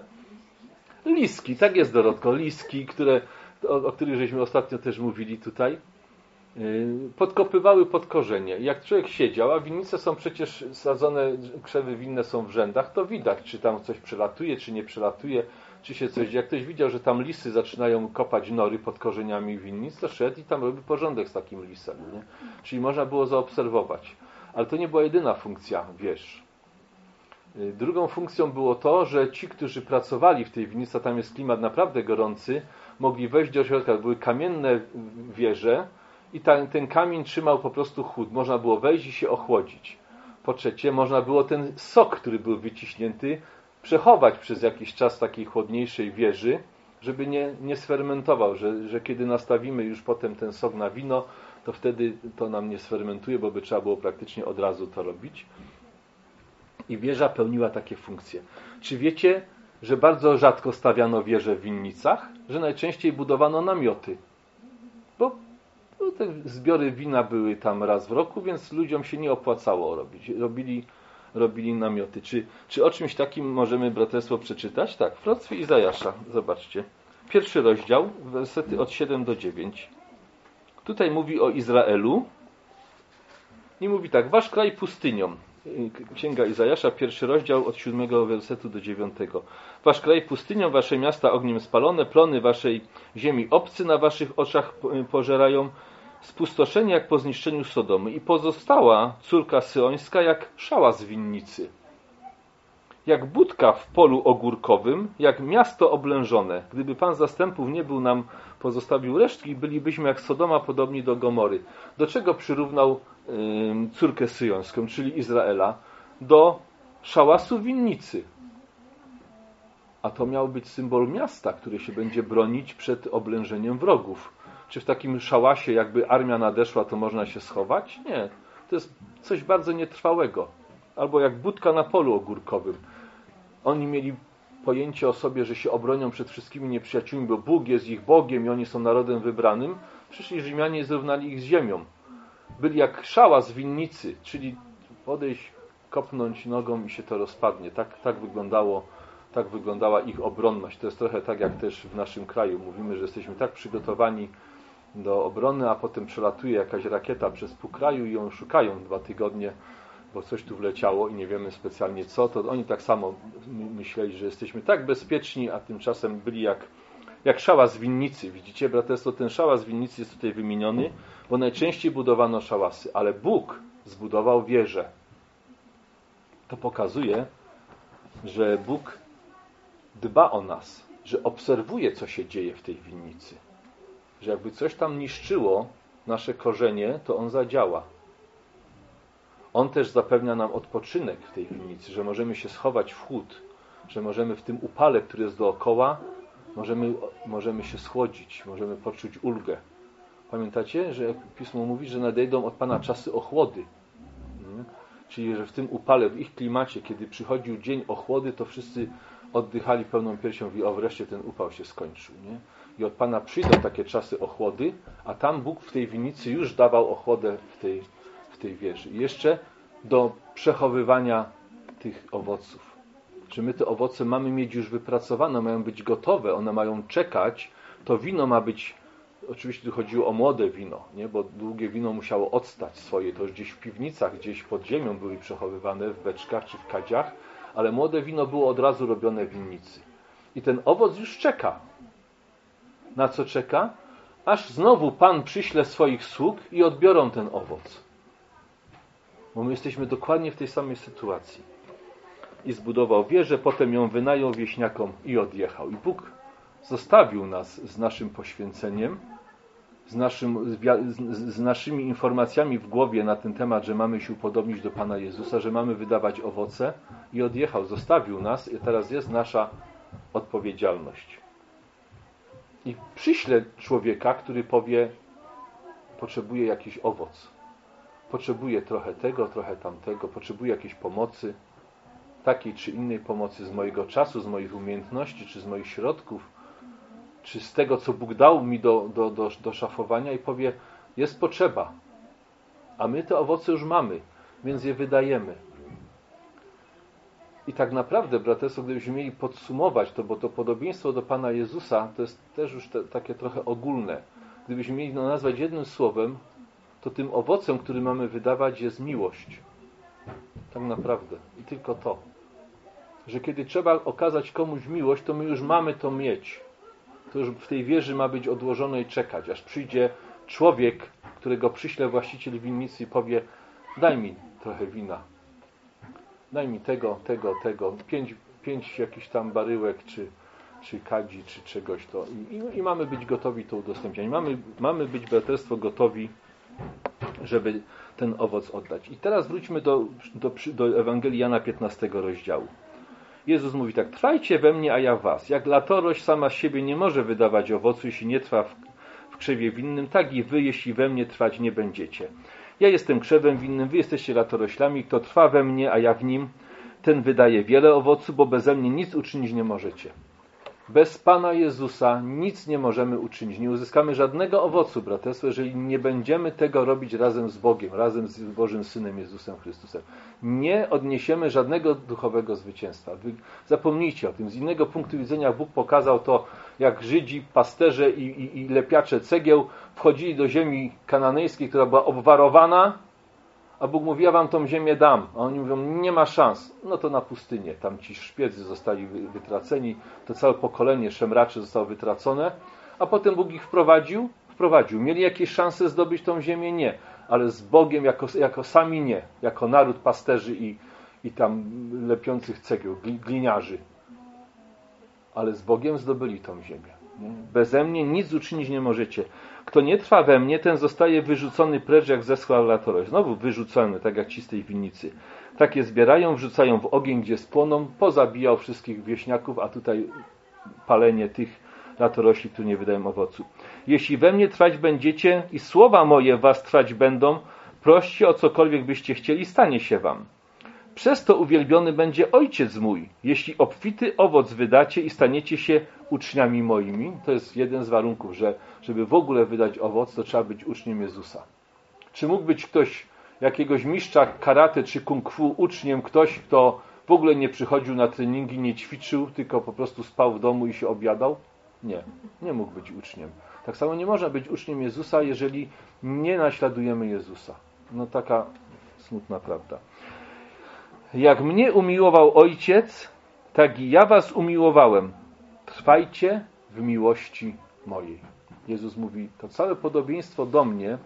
Liski. Tak jest, Dorotko. Liski, które, o, o których żeśmy ostatnio też mówili tutaj. podkopywały pod korzenie. Jak człowiek siedział, a winnice są przecież sadzone, krzewy winne są w rzędach, to widać, czy tam coś przelatuje, czy nie przelatuje, czy się coś... Jak ktoś widział, że tam lisy zaczynają kopać nory pod korzeniami winnic, to szedł i tam robi porządek z takim lisem. Nie? Czyli można było zaobserwować. Ale to nie była jedyna funkcja wież. Drugą funkcją było to, że ci, którzy pracowali w tej winnicy, a tam jest klimat naprawdę gorący, mogli wejść do środka. Były kamienne wieże i ten, ten kamień trzymał po prostu chłód. Można było wejść i się ochłodzić. Po trzecie, można było ten sok, który był wyciśnięty, przechować przez jakiś czas w takiej chłodniejszej wieży, żeby nie, nie sfermentował, że, że kiedy nastawimy już potem ten sok na wino, to wtedy to nam nie sfermentuje, bo by trzeba było praktycznie od razu to robić. I wieża pełniła takie funkcje. Czy wiecie, że bardzo rzadko stawiano wieże w winnicach? Że najczęściej budowano namioty. Bo, bo te zbiory wina były tam raz w roku, więc ludziom się nie opłacało robić. Robili, robili namioty. Czy, czy o czymś takim możemy, braterstwo, przeczytać? Tak, w proroctwie Izajasza. Zobaczcie. Pierwszy rozdział, wersety od siedem do dziewięć. Tutaj mówi o Izraelu. I mówi tak. Wasz kraj pustynią. Księga Izajasza, pierwszy rozdział od siódmego wersetu do dziewiątego. Wasz kraj pustynią, wasze miasta ogniem spalone, plony waszej ziemi obcy na waszych oczach pożerają, spustoszenie jak po zniszczeniu Sodomy. I pozostała córka syjońska jak szała z winnicy. Jak budka w polu ogórkowym, jak miasto oblężone. Gdyby Pan zastępów nie był nam pozostawił resztki, bylibyśmy jak Sodoma, podobni do Gomory. Do czego przyrównał yy, córkę syjońską, czyli Izraela? Do szałasu winnicy. A to miał być symbol miasta, które się będzie bronić przed oblężeniem wrogów. Czy w takim szałasie, jakby armia nadeszła, to można się schować? Nie. To jest coś bardzo nietrwałego. Albo jak budka na polu ogórkowym. Oni mieli pojęcie o sobie, że się obronią przed wszystkimi nieprzyjaciółmi, bo Bóg jest ich Bogiem i oni są narodem wybranym. Przyszli Rzymianie i zrównali ich z ziemią. Byli jak szała z winnicy, czyli podejść, kopnąć nogą i się to rozpadnie. Tak, tak, wyglądało, tak wyglądała ich obronność. To jest trochę tak jak też w naszym kraju. Mówimy, że jesteśmy tak przygotowani do obrony, a potem przelatuje jakaś rakieta przez pół kraju i ją szukają dwa tygodnie, bo coś tu wleciało i nie wiemy specjalnie co, to oni tak samo myśleli, że jesteśmy tak bezpieczni, a tymczasem byli jak, jak szała z winnicy. Widzicie, braterstwo, ten szałas z winnicy jest tutaj wymieniony, bo najczęściej budowano szałasy, ale Bóg zbudował wieżę. To pokazuje, że Bóg dba o nas, że obserwuje, co się dzieje w tej winnicy. Że jakby coś tam niszczyło nasze korzenie, to On zadziała. On też zapewnia nam odpoczynek w tej winnicy, że możemy się schować w chłód, że możemy w tym upale, który jest dookoła, możemy, możemy się schłodzić, możemy poczuć ulgę. Pamiętacie, że Pismo mówi, że nadejdą od Pana czasy ochłody. Hmm? Czyli, że w tym upale, w ich klimacie, kiedy przychodził dzień ochłody, to wszyscy oddychali pełną piersią i o, wreszcie ten upał się skończył. Nie? I od Pana przyjdą takie czasy ochłody, a tam Bóg w tej winnicy już dawał ochłodę w tej, w tej wieży. I jeszcze do przechowywania tych owoców. Czy my te owoce mamy mieć już wypracowane, mają być gotowe, one mają czekać, to wino ma być, oczywiście tu chodziło o młode wino, nie? Bo długie wino musiało odstać swoje, to już gdzieś w piwnicach, gdzieś pod ziemią były przechowywane, w beczkach czy w kadziach, ale młode wino było od razu robione w winnicy. I ten owoc już czeka. Na co czeka? Aż znowu Pan przyśle swoich sług i odbiorą ten owoc. Bo my jesteśmy dokładnie w tej samej sytuacji. I zbudował wieżę, potem ją wynajął wieśniakom i odjechał. I Bóg zostawił nas z naszym poświęceniem, z, naszym, z, z naszymi informacjami w głowie na ten temat, że mamy się upodobnić do Pana Jezusa, że mamy wydawać owoce i odjechał. Zostawił nas i teraz jest nasza odpowiedzialność. I przyśle człowieka, który powie, potrzebuje jakiś owoc. Potrzebuje trochę tego, trochę tamtego, potrzebuje jakiejś pomocy, takiej czy innej pomocy z mojego czasu, z moich umiejętności, czy z moich środków, czy z tego, co Bóg dał mi do, do, do, do szafowania i powie, jest potrzeba. A my te owoce już mamy, więc je wydajemy. I tak naprawdę, braterstwo, gdybyśmy mieli podsumować to, bo to podobieństwo do Pana Jezusa to jest też już te, takie trochę ogólne. Gdybyśmy mieli to nazwać jednym słowem, to tym owocem, który mamy wydawać, jest miłość. Tak naprawdę. I tylko to. Że kiedy trzeba okazać komuś miłość, to my już mamy to mieć. To już w tej wieży ma być odłożone i czekać, aż przyjdzie człowiek, którego przyśle właściciel winnicy i powie: daj mi trochę wina. Daj mi tego, tego, tego. Pięć, pięć jakichś tam baryłek, czy, czy kadzi, czy czegoś to. I, i, i mamy być gotowi to udostępniać. Mamy, mamy być, braterstwo, gotowi, żeby ten owoc oddać. I teraz wróćmy do, do, do Ewangelii Jana piętnastego rozdziału. Jezus mówi tak: trwajcie we mnie, a ja w was. Jak latorość sama z siebie nie może wydawać owocu, jeśli nie trwa w, w krzewie winnym, tak i wy, jeśli we mnie trwać nie będziecie. Ja jestem krzewem winnym, wy jesteście latoroślami. Kto trwa we mnie, a ja w nim, ten wydaje wiele owocu, bo beze mnie nic uczynić nie możecie. Bez Pana Jezusa nic nie możemy uczynić. Nie uzyskamy żadnego owocu, braterstwo, jeżeli nie będziemy tego robić razem z Bogiem, razem z Bożym Synem Jezusem Chrystusem. Nie odniesiemy żadnego duchowego zwycięstwa. Wy zapomnijcie o tym. Z innego punktu widzenia Bóg pokazał to, jak Żydzi, pasterze i, i, i lepiacze cegieł wchodzili do ziemi kananejskiej, która była obwarowana, a Bóg mówi: ja wam tą ziemię dam. A oni mówią: nie ma szans. No to na pustynię. Tam ci szpiedzy zostali wytraceni. To całe pokolenie szemraczy zostało wytracone. A potem Bóg ich wprowadził. Wprowadził. Mieli jakieś szanse zdobyć tą ziemię? Nie. Ale z Bogiem jako, jako sami nie. Jako naród pasterzy i, i tam lepiących cegieł, gliniarzy. Ale z Bogiem zdobyli tą ziemię. Nie? Beze mnie nic uczynić nie możecie. Kto nie trwa we mnie, ten zostaje wyrzucony precz jak zeschła latorość. Znowu wyrzucony, tak jak ci z tej winnicy. Takie zbierają, wrzucają w ogień, gdzie spłoną. Pozabijał wszystkich wieśniaków, a tutaj palenie tych latorośli, które nie wydają owocu. Jeśli we mnie trwać będziecie i słowa moje w was trwać będą, proście o cokolwiek byście chcieli, stanie się wam. Przez to uwielbiony będzie Ojciec mój, jeśli obfity owoc wydacie i staniecie się uczniami moimi. To jest jeden z warunków, że żeby w ogóle wydać owoc, to trzeba być uczniem Jezusa. Czy mógł być ktoś, jakiegoś mistrza karate czy kung fu, uczniem, ktoś, kto w ogóle nie przychodził na treningi, nie ćwiczył, tylko po prostu spał w domu i się obiadał? Nie, nie mógł być uczniem. Tak samo nie można być uczniem Jezusa, jeżeli nie naśladujemy Jezusa. No taka smutna prawda. Jak mnie umiłował Ojciec, tak i ja was umiłowałem. Trwajcie w miłości mojej. Jezus mówi, to całe podobieństwo do mnie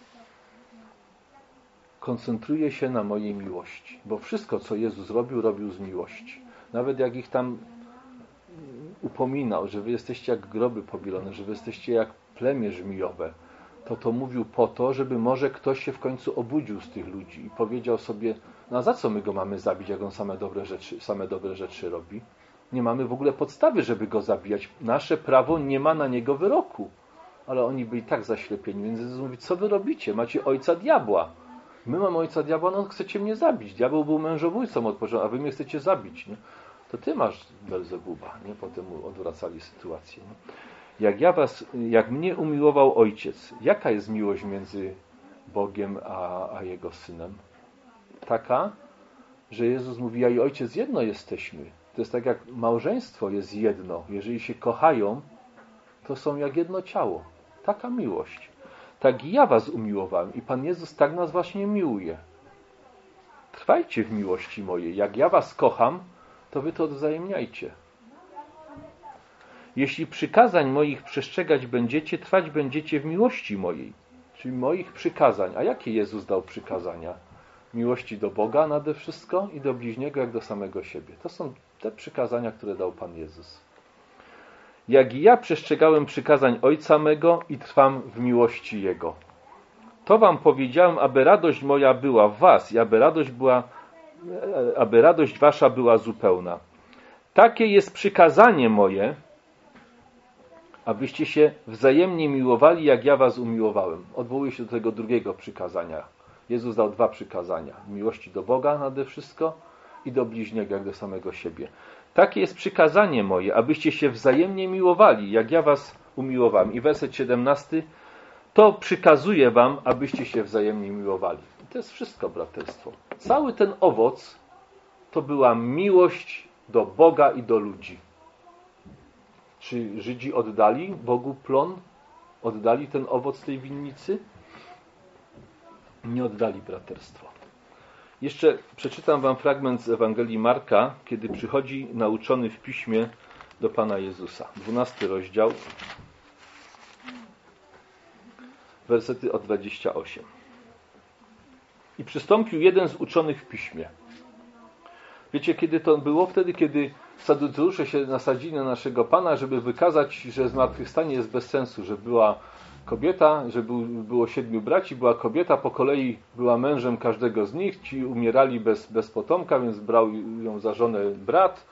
koncentruje się na mojej miłości. Bo wszystko, co Jezus robił, robił z miłości. Nawet jak ich tam upominał, że wy jesteście jak groby pobielone, że wy jesteście jak plemię żmijowe, to to mówił po to, żeby może ktoś się w końcu obudził z tych ludzi i powiedział sobie: no a za co my go mamy zabić, jak on same dobre rzeczy, same dobre rzeczy robi? Nie mamy w ogóle podstawy, żeby go zabijać. Nasze prawo nie ma na niego wyroku. Ale oni byli tak zaślepieni, więc Jezus mówi: co wy robicie? Macie ojca diabła. My mamy ojca diabła, no chcecie mnie zabić. Diabeł był mężobójcą od początku, a wy mnie chcecie zabić. Nie? To ty masz Belzebuba. Nie? Potem odwracali sytuację. Nie? Jak ja was, jak mnie umiłował Ojciec, jaka jest miłość między Bogiem a, a Jego Synem? Taka, że Jezus mówi: ja i Ojciec jedno jesteśmy. To jest tak, jak małżeństwo jest jedno. Jeżeli się kochają, to są jak jedno ciało. Taka miłość. Tak i ja was umiłowałem. I Pan Jezus tak nas właśnie miłuje. Trwajcie w miłości mojej. Jak ja was kocham, to wy to odwzajemniajcie. Jeśli przykazań moich przestrzegać będziecie, trwać będziecie w miłości mojej. Czyli moich przykazań. A jakie Jezus dał przykazania? Miłości do Boga nade wszystko i do bliźniego jak do samego siebie. To są te przykazania, które dał Pan Jezus. Jak i ja przestrzegałem przykazań Ojca mego i trwam w miłości Jego. To wam powiedziałem, aby radość moja była w was i aby radość była, aby radość wasza była zupełna. Takie jest przykazanie moje, abyście się wzajemnie miłowali, jak ja was umiłowałem. Odwołuję się do tego drugiego przykazania. Jezus dał dwa przykazania. Miłości do Boga nade wszystko i do bliźniego, jak do samego siebie. Takie jest przykazanie moje, abyście się wzajemnie miłowali, jak ja was umiłowałem. I werset siedemnasty. To przykazuję wam, abyście się wzajemnie miłowali. I to jest wszystko, braterstwo. Cały ten owoc to była miłość do Boga i do ludzi. Czy Żydzi oddali Bogu plon? Oddali ten owoc tej winnicy? nie oddali braterstwa. Jeszcze przeczytam wam fragment z Ewangelii Marka, kiedy przychodzi nauczony w piśmie do Pana Jezusa. dwunasty rozdział, wersety od dwudziestego ósmego. I przystąpił jeden z uczonych w piśmie. Wiecie, kiedy to było? Wtedy, kiedy Saduceusze się nasadzili na naszego Pana, żeby wykazać, że zmartwychwstanie jest bez sensu, że była kobieta, że był, było siedmiu braci, była kobieta, po kolei była mężem każdego z nich, ci umierali bez, bez potomka, więc brał ją za żonę brat.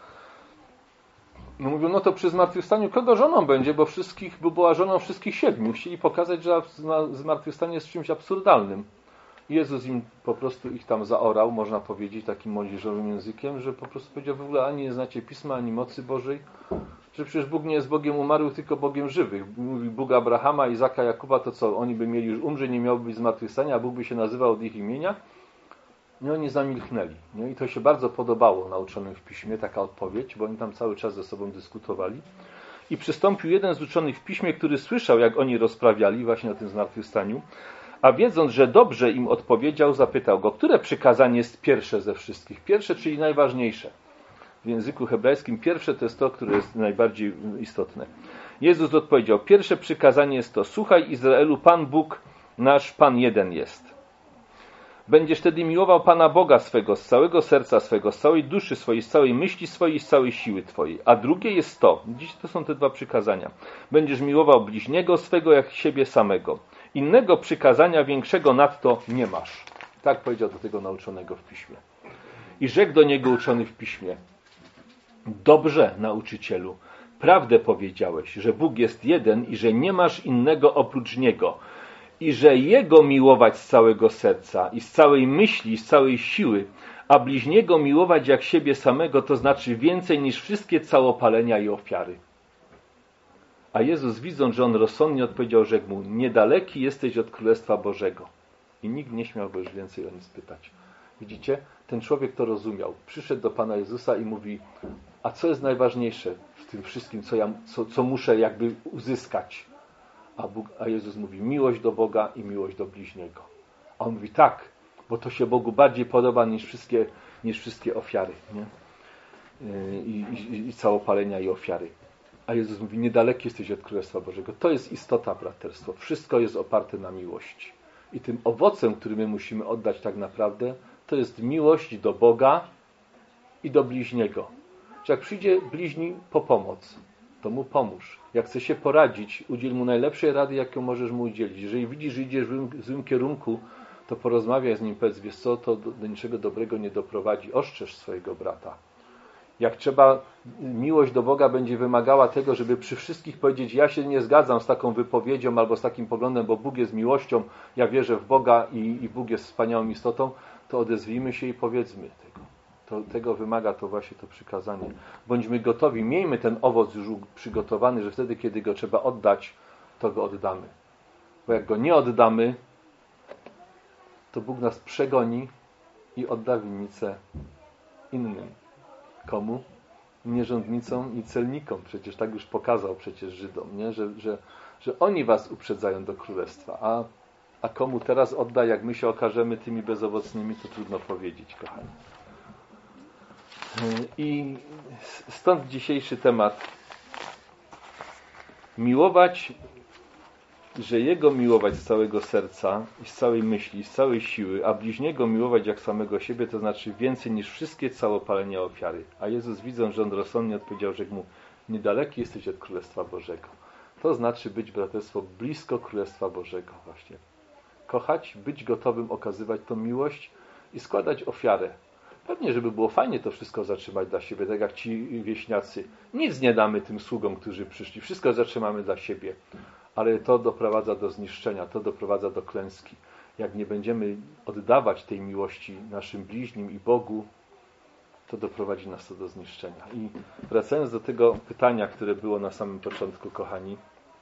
No mówią, no to przy zmartwychwstaniu kogo żoną będzie, bo wszystkich, bo była żoną wszystkich siedmiu. Chcieli pokazać, że zmartwychwstanie jest czymś absurdalnym. Jezus im po prostu ich tam zaorał, można powiedzieć takim młodzieżowym językiem, że po prostu powiedział, w ogóle ani nie znacie Pisma, ani mocy Bożej, że przecież Bóg nie jest Bogiem umarłych, tylko Bogiem żywych. Mówi Bóg Abrahama, Izaka, Jakuba, to co? Oni by mieli już umrzeć, nie miałoby być zmartwychwstania, a Bóg by się nazywał od ich imienia? I oni zamilknęli. Nie? I to się bardzo podobało nauczonym w Piśmie, taka odpowiedź, bo oni tam cały czas ze sobą dyskutowali. I przystąpił jeden z uczonych w Piśmie, który słyszał, jak oni rozprawiali właśnie o tym zmartwychwstaniu, a wiedząc, że dobrze im odpowiedział, zapytał go, które przykazanie jest pierwsze ze wszystkich? Pierwsze, czyli najważniejsze. W języku hebrajskim pierwsze to jest to, które jest najbardziej istotne. Jezus odpowiedział, pierwsze przykazanie jest to, słuchaj Izraelu, Pan Bóg nasz, Pan jeden jest. Będziesz wtedy miłował Pana Boga swego, z całego serca swego, z całej duszy swojej, z całej myśli swojej, z całej siły twojej. A drugie jest to, dziś to są te dwa przykazania. Będziesz miłował bliźniego swego jak siebie samego. Innego przykazania większego nadto nie masz. Tak powiedział do tego nauczonego w Piśmie. I rzekł do niego uczony w Piśmie. Dobrze, nauczycielu, prawdę powiedziałeś, że Bóg jest jeden i że nie masz innego oprócz Niego. I że Jego miłować z całego serca i z całej myśli, z całej siły, a bliźniego miłować jak siebie samego, to znaczy więcej niż wszystkie całopalenia i ofiary. A Jezus, widząc, że on rozsądnie odpowiedział, rzekł mu, niedaleki jesteś od Królestwa Bożego. I nikt nie śmiał go już więcej o nic pytać. Widzicie? Ten człowiek to rozumiał. Przyszedł do Pana Jezusa i mówi, a co jest najważniejsze w tym wszystkim, co, ja, co, co muszę jakby uzyskać? A, Bóg, a Jezus mówi, miłość do Boga i miłość do bliźniego. A on mówi, tak, bo to się Bogu bardziej podoba niż wszystkie, niż wszystkie ofiary, nie? I, i, i całopalenia i ofiary. A Jezus mówi, niedaleki jesteś od Królestwa Bożego. To jest istota braterstwa. Wszystko jest oparte na miłości. I tym owocem, który my musimy oddać tak naprawdę, to jest miłość do Boga i do bliźniego. Czy jak przyjdzie bliźni po pomoc, to mu pomóż. Jak chce się poradzić, udziel mu najlepszej rady, jaką możesz mu udzielić. Jeżeli widzisz, że idziesz w złym kierunku, to porozmawiaj z nim, powiedz, wiesz co, to do, do niczego dobrego nie doprowadzi. Ostrzeż swojego brata. Jak trzeba, miłość do Boga będzie wymagała tego, żeby przy wszystkich powiedzieć, ja się nie zgadzam z taką wypowiedzią albo z takim poglądem, bo Bóg jest miłością, ja wierzę w Boga i, i Bóg jest wspaniałą istotą, to odezwijmy się i powiedzmy tego. To, tego wymaga to właśnie to przykazanie. Bądźmy gotowi, miejmy ten owoc już przygotowany, że wtedy, kiedy go trzeba oddać, to go oddamy. Bo jak go nie oddamy, to Bóg nas przegoni i odda winnicę innym. Komu? Nierządnicom i celnikom. Przecież tak już pokazał przecież Żydom, nie? Że, że, że oni was uprzedzają do królestwa. A, a komu teraz odda, jak my się okażemy tymi bezowocnymi, to trudno powiedzieć, kochani. I stąd dzisiejszy temat. Miłować, że Jego miłować z całego serca i z całej myśli, z całej siły, a bliźniego miłować jak samego siebie, to znaczy więcej niż wszystkie całopalenia ofiary. A Jezus, widząc, że on rozsądnie odpowiedział, że mu niedaleki jesteś od Królestwa Bożego. To znaczy być, braterstwo, blisko Królestwa Bożego właśnie. Kochać, być gotowym okazywać tą miłość i składać ofiarę. Pewnie, żeby było fajnie to wszystko zatrzymać dla siebie, tak jak ci wieśniacy. Nic nie damy tym sługom, którzy przyszli. Wszystko zatrzymamy dla siebie. Ale to doprowadza do zniszczenia, to doprowadza do klęski. Jak nie będziemy oddawać tej miłości naszym bliźnim i Bogu, to doprowadzi nas to do zniszczenia. I wracając do tego pytania, które było na samym początku, kochani.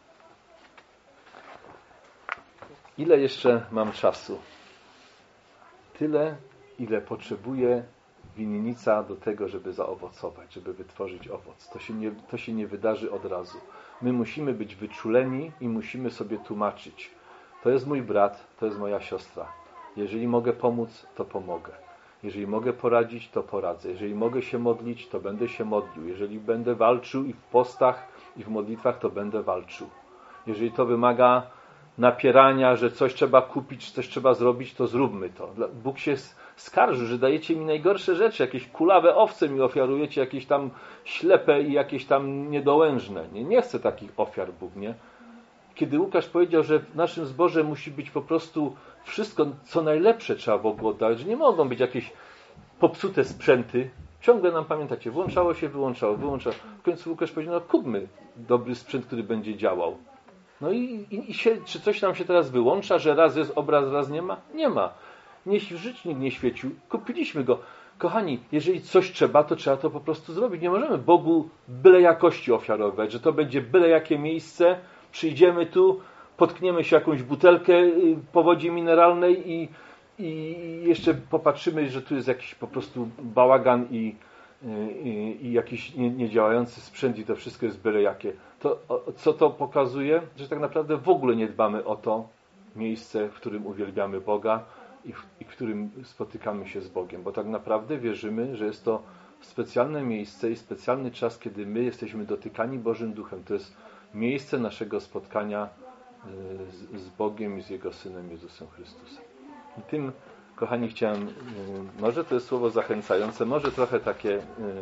Ile jeszcze mam czasu? Tyle, ile potrzebuje winnica do tego, żeby zaowocować, żeby wytworzyć owoc. To się nie, to się nie wydarzy od razu. My musimy być wyczuleni i musimy sobie tłumaczyć. To jest mój brat, to jest moja siostra. Jeżeli mogę pomóc, to pomogę. Jeżeli mogę poradzić, to poradzę. Jeżeli mogę się modlić, to będę się modlił. Jeżeli będę walczył i w postach, i w modlitwach, to będę walczył. Jeżeli to wymaga napierania, że coś trzeba kupić, coś trzeba zrobić, to zróbmy to. Bóg się skarży, że dajecie mi najgorsze rzeczy, jakieś kulawe owce mi ofiarujecie, jakieś tam ślepe i jakieś tam niedołężne. Nie, nie chcę takich ofiar Bóg, nie? Kiedy Łukasz powiedział, że w naszym zborze musi być po prostu wszystko, co najlepsze trzeba Bogu oddawać, że nie mogą być jakieś popsute sprzęty. Ciągle nam, pamiętacie, włączało się, wyłączało, wyłączało. W końcu Łukasz powiedział, no kupmy dobry sprzęt, który będzie działał. No i, i, i się, czy coś nam się teraz wyłącza, że raz jest obraz, raz nie ma? Nie ma. Nie, życznik nie świecił. Kupiliśmy go. Kochani, jeżeli coś trzeba, to trzeba to po prostu zrobić. Nie możemy Bogu byle jakości ofiarować, że to będzie byle jakie miejsce, przyjdziemy tu, potkniemy się jakąś butelkę po wodzie mineralnej i, i jeszcze popatrzymy, że tu jest jakiś po prostu bałagan i, i, i jakiś nie, niedziałający sprzęt i to wszystko jest byle jakie. To, co to pokazuje? Że tak naprawdę w ogóle nie dbamy o to miejsce, w którym uwielbiamy Boga i w, i w którym spotykamy się z Bogiem. Bo tak naprawdę wierzymy, że jest to specjalne miejsce i specjalny czas, kiedy my jesteśmy dotykani Bożym Duchem. To jest miejsce naszego spotkania z, z Bogiem i z Jego Synem Jezusem Chrystusem. I tym, kochani, chciałem, może to jest słowo zachęcające, może trochę takie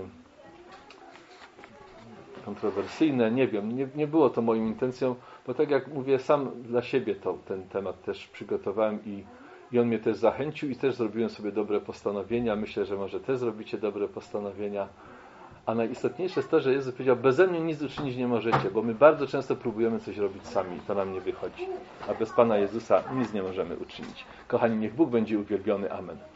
kontrowersyjne, nie wiem, nie, nie było to moją intencją, bo tak jak mówię, sam dla siebie to, ten temat też przygotowałem i, i on mnie też zachęcił i też zrobiłem sobie dobre postanowienia. Myślę, że może też zrobicie dobre postanowienia. A najistotniejsze jest to, że Jezus powiedział, beze mnie nic uczynić nie możecie, bo my bardzo często próbujemy coś robić sami, to nam nie wychodzi. A bez Pana Jezusa nic nie możemy uczynić. Kochani, niech Bóg będzie uwielbiony. Amen.